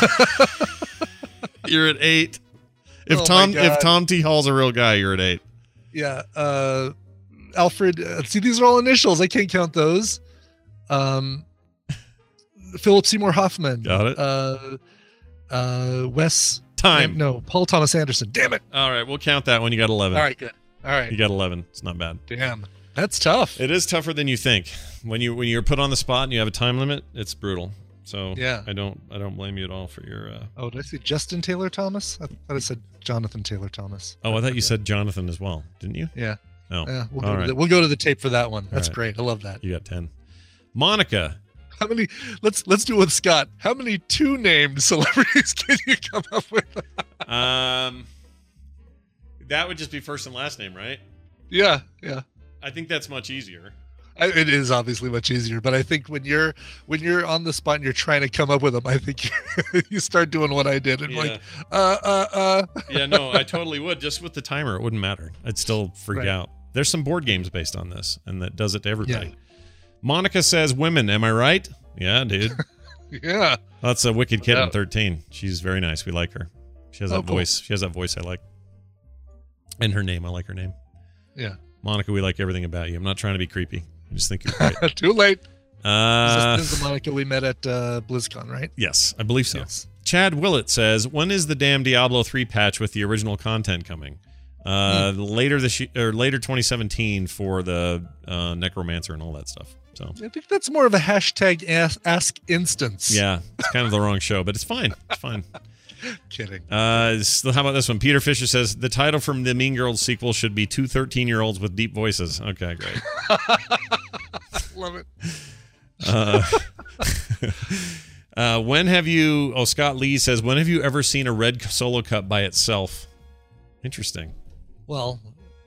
You're at 8. If Oh, Tom my God. if Tom T. Hall's a real guy, you're at 8. Yeah. Alfred. See, these are all initials. I can't count those. Philip Seymour Hoffman. Got it. Wes. Time. No, Paul Thomas Anderson. Damn it. All right, we'll count that one. You got 11. All right, good. All right. You got 11. It's not bad. Damn. That's tough. It is tougher than you think. When you're put on the spot and you have a time limit, it's brutal. So Yeah. I don't blame you at all for your. Oh, did I say Justin Taylor Thomas? I thought I said Jonathan Taylor Thomas. Oh, I thought you said Jonathan as well, didn't you? Yeah. Oh, Yeah. We'll all go, right. we'll go to the tape for that one. That's right. great. I love that. You got 10. Monica. How many? Let's do it with Scott. How many two named celebrities can you come up with? That would just be first and last name, right? Yeah. I think that's much easier. It is obviously much easier, but I think when you're on the spot and you're trying to come up with them, I think you start doing what I did and Yeah. like, No, I totally would. Just with the timer, it wouldn't matter. I'd still freak Right. out. There's some board games based on this, and that does it to everybody. Yeah. Monica says women. Am I right? Yeah, dude. Yeah. That's a wicked kid Yeah. in 13. She's very nice. We like her. She has that cool. voice. She has that voice I like. And her name. I like her name. Yeah. Monica, we like everything about you. I'm not trying to be creepy. I just think you're great. Too late. Uh, This is the Monica we met at BlizzCon, right? yes, I believe so. Yes. Chad Willett says, when is the damn Diablo 3 patch with the original content coming? Later 2017 for the Necromancer and all that stuff. So I think that's more of a hashtag ask instance. yeah, it's kind of the wrong show, but it's fine. It's fine. Kidding. How about this one? Peter Fisher says the title from the Mean Girls sequel should be 2 13-year-olds with deep voices. Okay, great. Love it. When have you? Oh, Scott Lee says, when have you ever seen a red Solo cup by itself? Interesting. Well,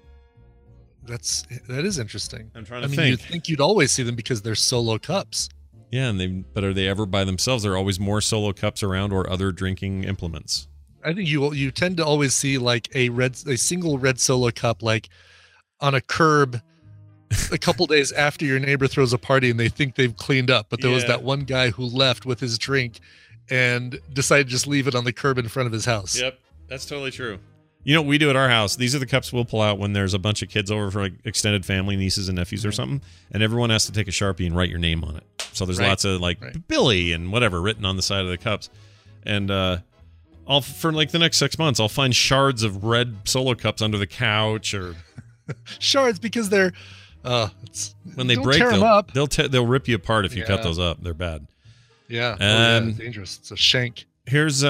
that is interesting. I'm trying to think. You'd think you'd always see them because they're solo cups. Yeah, but are they ever by themselves? There are always more Solo cups around or other drinking implements. I think you tend to always see like a single red Solo cup like on a curb a couple days after your neighbor throws a party and they think they've cleaned up, but there was that one guy who left with his drink and decided to just leave it on the curb in front of his house. Yep, that's totally true. You know what we do at our house? These are the cups we'll pull out when there's a bunch of kids over for like extended family, nieces and nephews or something, and everyone has to take a Sharpie and write your name on it. So there's lots of Billy and whatever written on the side of the cups. And I'll for like the next 6 months, I'll find shards of red Solo cups under the couch or shards because they're when they don't break tear 'em up. they'll rip you apart if you cut those up. They're bad. Yeah. Dangerous. It's a shank. Here's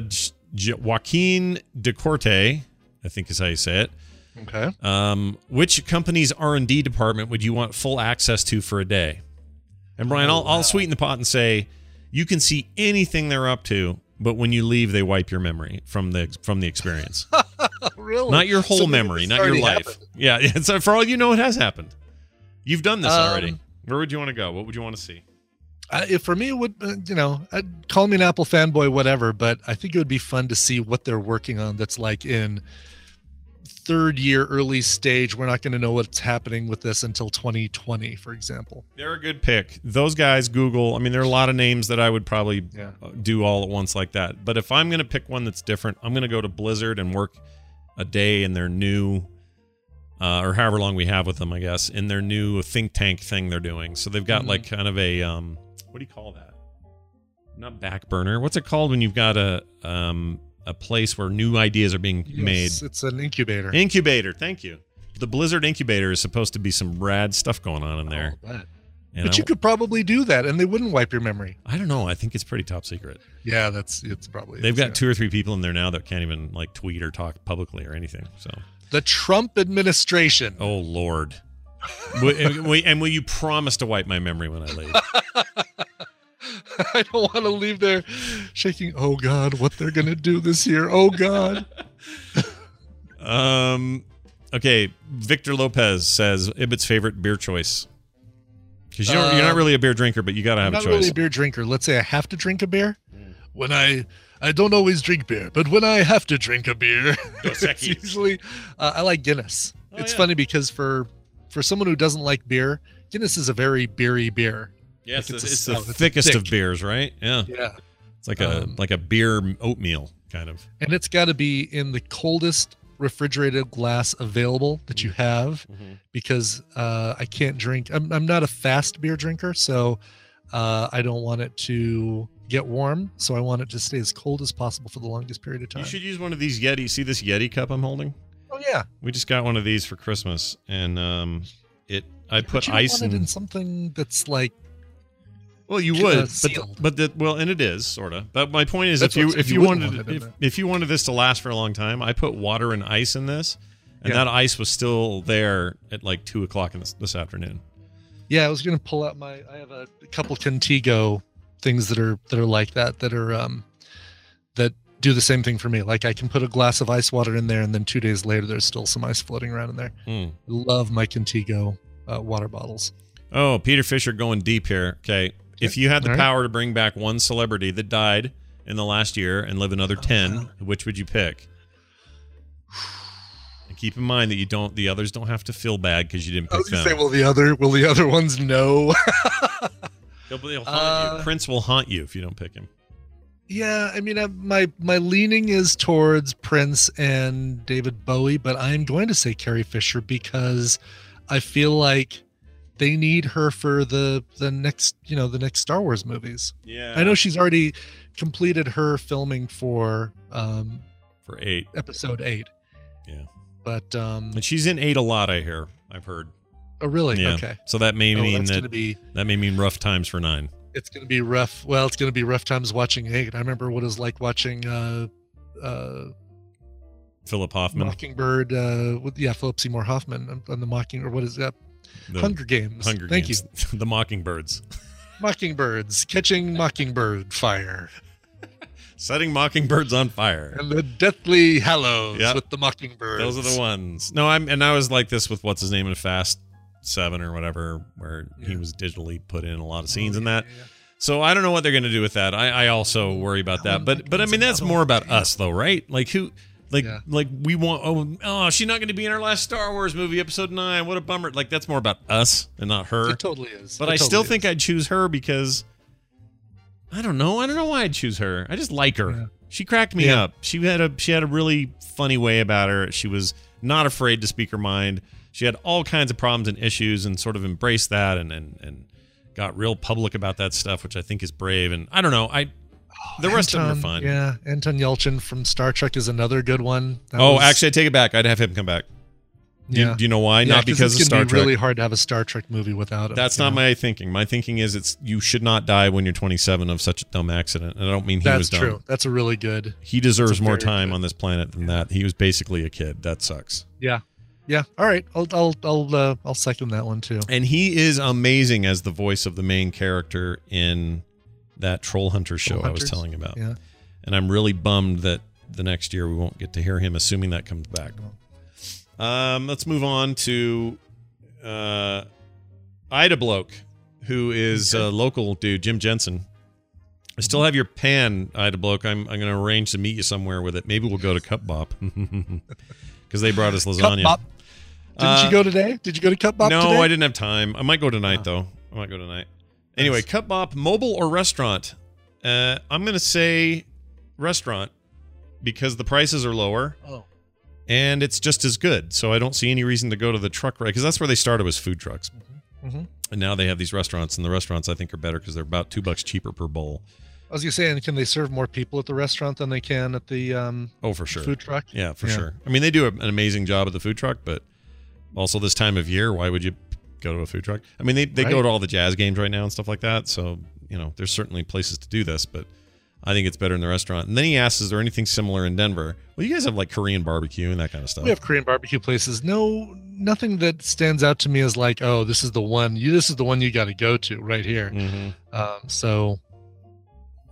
Joaquin DeCorte, I think is how you say it. Okay. Which company's R&D department would you want full access to for a day? And Brian, I'll sweeten the pot and say you can see anything they're up to, but when you leave, they wipe your memory from the experience. Really? Not your whole memory, not your life. Happened. Yeah, it's, for all you know, it has happened. You've done this already. Where would you want to go? What would you want to see? For me, it would call me an Apple fanboy, whatever. But I think it would be fun to see what they're working on. That's like in third year, early stage. We're not going to know what's happening with this until 2020, for example. They're a good pick. Those guys, Google. I mean, there are a lot of names that I would probably do all at once like that. But if I'm going to pick one that's different, I'm going to go to Blizzard and work a day in their new, or however long we have with them, I guess, in their new think tank thing they're doing. So they've got like kind of a, what do you call that? Not back burner. What's it called when you've got a place where new ideas are being made? It's an incubator. Incubator. Thank you. The Blizzard incubator is supposed to be some rad stuff going on in there. But you could probably do that, and they wouldn't wipe your memory. I don't know. I think it's pretty top secret. Yeah, it's probably. They've got 2 or 3 people in there now that can't even like tweet or talk publicly or anything. So the Trump administration. Oh Lord. Will you promise to wipe my memory when I leave? I don't want to leave there shaking. Oh God, what they're gonna do this year? Oh God. Okay, Victor Lopez says Ibbott's favorite beer choice. Because you're not really a beer drinker, but you got to have a choice. I'm not really a beer drinker. Let's say I have to drink a beer. When I don't always drink beer, but when I have to drink a beer, it's usually I like Guinness. It's funny because for someone who doesn't like beer, Guinness is a very beery beer. Yes, like it's the thickest of beers, right? Yeah. It's like a beer oatmeal kind of. And it's got to be in the coldest refrigerated glass available that you have, because I can't drink. I'm not a fast beer drinker, so I don't want it to get warm. So I want it to stay as cold as possible for the longest period of time. You should use one of these Yeti. See this Yeti cup I'm holding? Oh yeah. We just got one of these for Christmas, and I put ice in something that's like. Well, you would, but and it is sort of. But my point is, if you wanted this to last for a long time, I put water and ice in this, and that ice was still there at like 2:00 this afternoon. Yeah, I was gonna pull out I have a couple Contigo things that are like that are that do the same thing for me. Like I can put a glass of ice water in there, and then 2 days later, there's still some ice floating around in there. Love my Contigo water bottles. Oh, Peter Fisher going deep here. Okay. If you had the power to bring back one celebrity that died in the last year and live another 10, which would you pick? And keep in mind that the others don't have to feel bad because you didn't pick them. Say, will the other ones know? They'll haunt you. Prince will haunt you if you don't pick him. Yeah, I mean, my leaning is towards Prince and David Bowie, but I'm going to say Carrie Fisher because I feel like they need her for the next Star Wars movies. Yeah, I know she's already completed her filming for 8, episode 8. Yeah, but and she's in 8 a lot. I've heard. Oh really? Yeah. Okay. So that may mean that may mean rough times for 9. It's going to be rough. Well, it's going to be rough times watching 8. I remember what it was like watching Philip Hoffman, Mockingbird. Philip Seymour Hoffman on the Mockingbird. What is that? Hunger Games. Thank you. The Mockingbirds. Mockingbirds. Catching mockingbird fire. Setting mockingbirds on fire. And the Deathly Hallows with the mockingbirds. Those are the ones. No, I was like this with what's his name in Fast 7 or whatever, where he was digitally put in a lot of scenes in that. So I don't know what they're going to do with that. I also worry about that. But I mean, that's more about us though, right? Like who... Like we want she's not going to be in our last Star Wars movie, episode 9. What a bummer. Like that's more about us and not her. It totally is. But I still think I'd choose her because I don't know why I'd choose her. I just like her. Yeah. She cracked me up. She had a really funny way about her. She was not afraid to speak her mind. She had all kinds of problems and issues and sort of embraced that and got real public about that stuff, which I think is brave. And I don't know. The rest of them are fun. Yeah, Anton Yelchin from Star Trek is another good one. Actually, I take it back. I'd have him come back. Do you know why? Not because of Star Trek. It's really hard to have a Star Trek movie without him. That's not my thinking. My thinking is you should not die when you're 27 of such a dumb accident. And I don't mean he was dumb. That's true. That's a really good. He deserves more time on this planet than that. He was basically a kid. That sucks. Yeah. Yeah. All right. I'll second that one too. And he is amazing as the voice of the main character in that Troll Hunter show I was telling you about. Yeah. And I'm really bummed that the next year we won't get to hear him, assuming that comes back. Let's move on to Ida Bloke, who is a local dude, Jim Jensen. I still have your pan, Ida Bloke. I'm going to arrange to meet you somewhere with it. Maybe we'll go to Cup Bop because they brought us lasagna. Cup Bop. Didn't you go today? Did you go to Cup Bop today? No, I didn't have time. I might go tonight, though. Anyway, Cup Bop, mobile or restaurant? I'm going to say restaurant because the prices are lower and it's just as good. So I don't see any reason to go to the truck because that's where they started was food trucks. And now they have these restaurants, and the restaurants I think are better because they're about $2 cheaper per bowl. I was going to say, and can they serve more people at the restaurant than they can at the for sure. food truck? Yeah, for sure. I mean, they do an amazing job at the food truck, but also this time of year, why would you go to a food truck? I mean, they go to all the Jazz games right now and stuff like that. So, there's certainly places to do this, but I think it's better in the restaurant. And then he asks, is there anything similar in Denver? Well, you guys have like Korean barbecue and that kind of stuff. We have Korean barbecue places. No, nothing that stands out to me as like, oh, this is the one you got to go to right here. So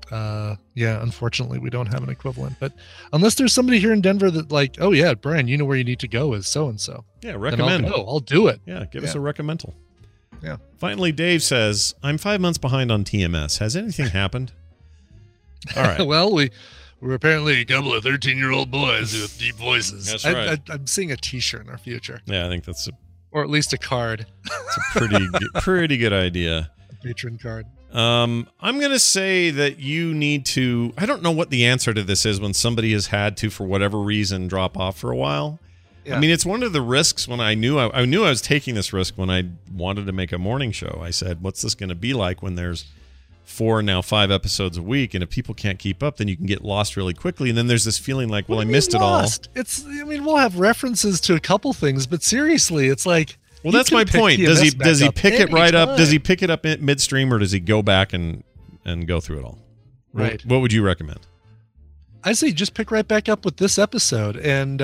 Yeah, unfortunately, we don't have an equivalent. But unless there's somebody here in Denver that like, oh yeah, Brian, you know where you need to go is so and so. Yeah, recommend. I'll do it. Yeah, give us a recommendal. Yeah. Finally, Dave says, I'm 5 months behind on TMS. Has anything happened? All right. Well, we're apparently a couple of 13-year-old boys with deep voices. That's right. I'm seeing a T-shirt in our future. Yeah, I think that's or at least a card. It's a pretty good idea. A patron card. I'm going to say that you need to, I don't know what the answer to this is when somebody has had to, for whatever reason, drop off for a while. Yeah. I mean, it's one of the risks when I knew I was taking this risk when I wanted to make a morning show. I said, what's this going to be like when there's 4, now 5 episodes a week? And if people can't keep up, then you can get lost really quickly. And then there's this feeling like, well, I missed it all. We'll have references to a couple things, but seriously, it's like, well, that's my point. Does he pick it right up? Does he pick it up midstream, or does he go back and go through it all? Right. What would you recommend? I say just pick right back up with this episode, and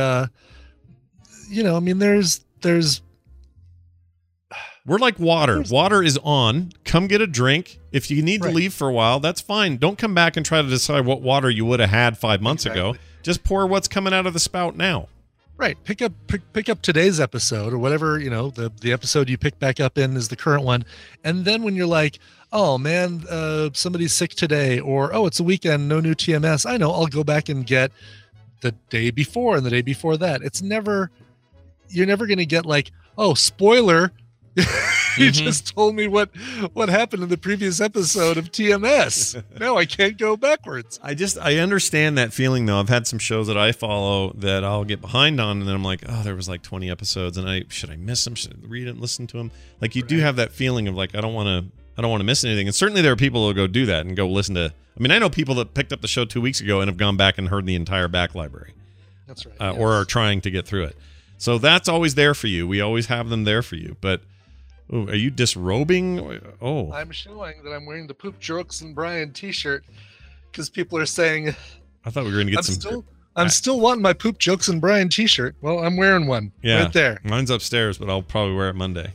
I mean, there's. We're like water. Water is on. Come get a drink. If you need to leave for a while, that's fine. Don't come back and try to decide what water you would have had 5 months ago. Just pour what's coming out of the spout now. Right. Pick up today's episode or whatever, the episode you pick back up in is the current one. And then when you're like, oh man, somebody's sick today, or, oh, it's a weekend, no new TMS. I know, I'll go back and get the day before and the day before that. You're never going to get like, oh, spoiler. You just told me what happened in the previous episode of TMS. No, I can't go backwards. I understand that feeling though. I've had some shows that I follow that I'll get behind on, and then I'm like, oh, there was like 20 episodes, and should I miss them? Should I read it and listen to them? Like you do have that feeling of like, I don't want to miss anything. And certainly there are people who go do that and go listen to. I mean, I know people that picked up the show 2 weeks ago and have gone back and heard the entire back library. That's right. Yes. Or are trying to get through it. So that's always there for you. We always have them there for you, but. Oh, are you disrobing? Oh, I'm showing that I'm wearing the Poop Jokes and Brian T-shirt because people are saying. I thought we were going to get I'm still wanting my Poop Jokes and Brian T-shirt. Well, I'm wearing one right there. Mine's upstairs, but I'll probably wear it Monday.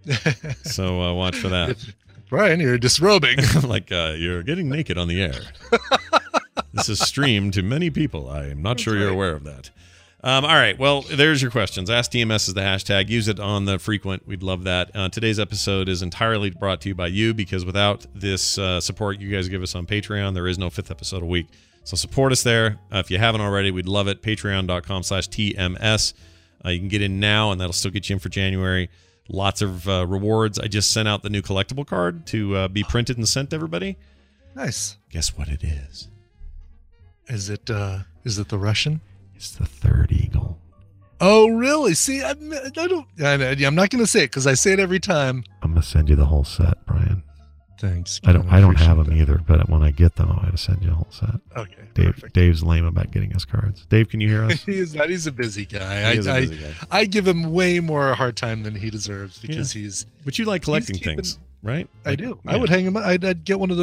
So watch for that. Brian, you're disrobing. Like you're getting naked on the air. This is streamed to many people. I am not sure you're aware of that. All right. Well, there's your questions. Ask TMS is the hashtag. Use it on the frequent. We'd love that. Today's episode is entirely brought to you by you, because without this support you guys give us on Patreon, there is no 5th episode a week. So support us there. If you haven't already, we'd love it. Patreon.com/TMS. You can get in now, and that'll still get you in for January. Lots of rewards. I just sent out the new collectible card to be printed and sent to everybody. Nice. Guess what it is? Is it the Russian? It's the Third Eagle. Oh, really? See, I'm not going to say it because I say it every time. I'm going to send you the whole set, Brian. Thanks. I don't have them either, but when I get them, I'll have to send you a whole set. Okay. Dave's lame about getting us cards. Dave, can you hear us? He is not. He's a busy guy. I give him way more a hard time than he deserves because he's. But you like collecting things, right? I do. Yeah. I would hang him. I'd get one of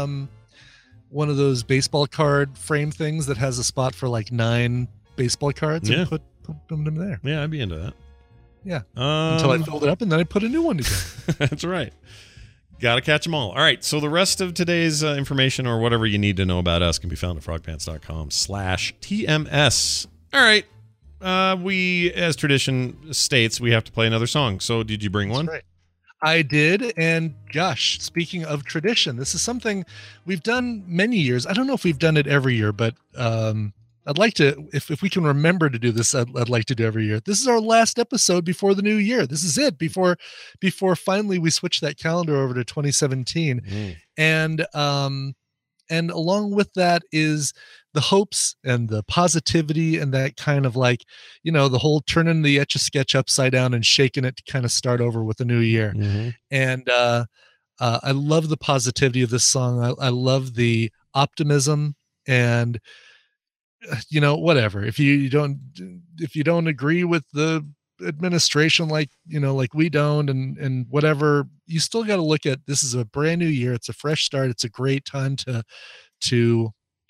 those baseball card frame things that has a spot for like 9 baseball cards and put them in there. Yeah, I'd be into that. Yeah. Until I filled it up, and then I put a new one together. That's right. Got to catch them all. All right. So the rest of today's information or whatever you need to know about us can be found at frogpants.com/TMS. All right. We, as tradition states, we have to play another song. So did you bring one? That's right. I did. And gosh, speaking of tradition, this is something we've done many years. I don't know if we've done it every year, but I'd like to, if we can remember to do this, I'd like to do every year. This is our last episode before the new year. This is it before finally we switch that calendar over to 2017. And along with that is the hopes and the positivity and that kind of like, the whole turning the Etch-a-Sketch upside down and shaking it to kind of start over with the new year. And I love the positivity of this song. I love the optimism and, whatever. If you don't agree with the administration, like we don't, and whatever, you still got to look at, this is a brand new year. It's a fresh start. It's a great time to do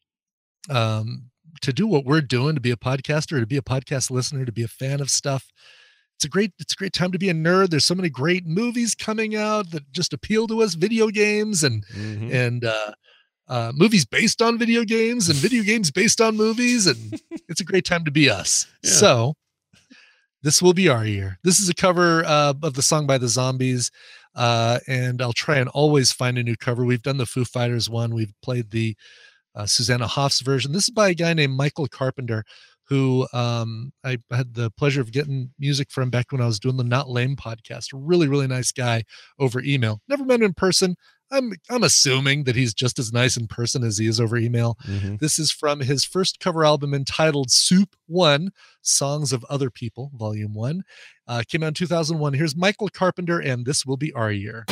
what we're doing, to be a podcaster, to be a podcast listener, to be a fan of stuff. It's a great time to be a nerd. There's so many great movies coming out that just appeal to us, video games and movies based on video games and video games based on movies, and it's a great time to be us. Yeah. So this will be our year. This is a cover of the song by the Zombies, and I'll try and always find a new cover. We've done the Foo Fighters one. We've played the Susanna Hoffs version. This is by a guy named Michael Carpenter, who I had the pleasure of getting music from back when I was doing the Not Lame podcast. Really, really nice guy over email. Never met him in person. I'm assuming that he's just as nice in person as he is over email. Mm-hmm. This is from his first cover album entitled Soup 1, Songs of Other People, Volume 1. Came out in 2001. Here's Michael Carpenter, and This Will Be Our Year.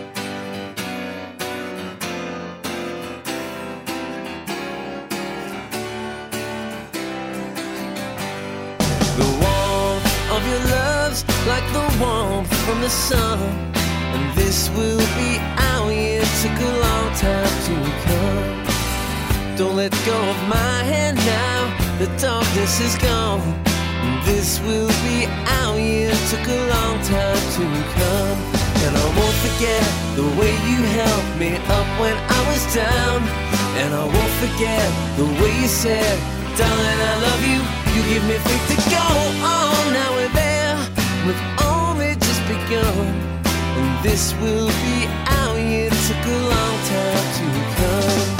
The warmth of your love's like the warmth from the sun, and this will be our year. Took a long time to come. Don't let go of my hand now, the darkness is gone. And this will be our year. Took a long time to come. And I won't forget the way you helped me up when I was down. And I won't forget the way you said, darling, I love you. You give me faith to go on. Now we're there, we've only just begun. And this will be our year. Took a long time to come.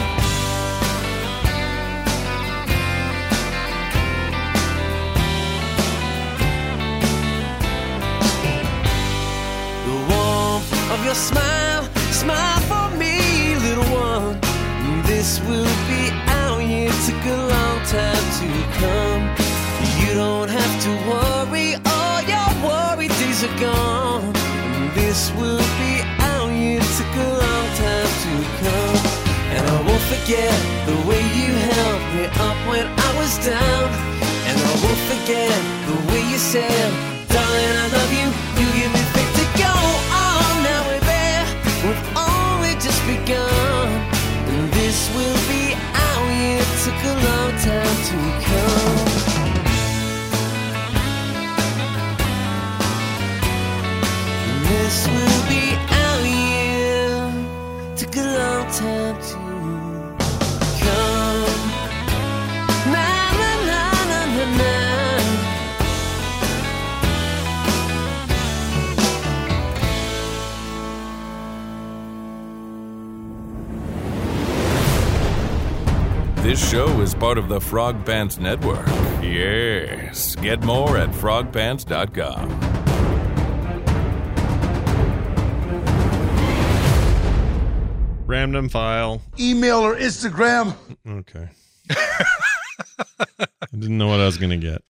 The warmth of your smile, smile for me, little one. And this will be our year. Took a long time to come. You don't have to worry, all your worried days are gone. This will be our year. Took a long time to come. And I won't forget the way you held me up when I was down. And I won't forget the way you said, darling, I love you. You give me faith to go on. Now we're there, we've only just begun. And this will be our year. Took a long time to come. This will be our year. Took a long time to come. Na na na na na na. This show is part of the Frog Pants Network. Yes. Get more at frogpants.com. Random file. Email or Instagram. Okay. I didn't know what I was going to get.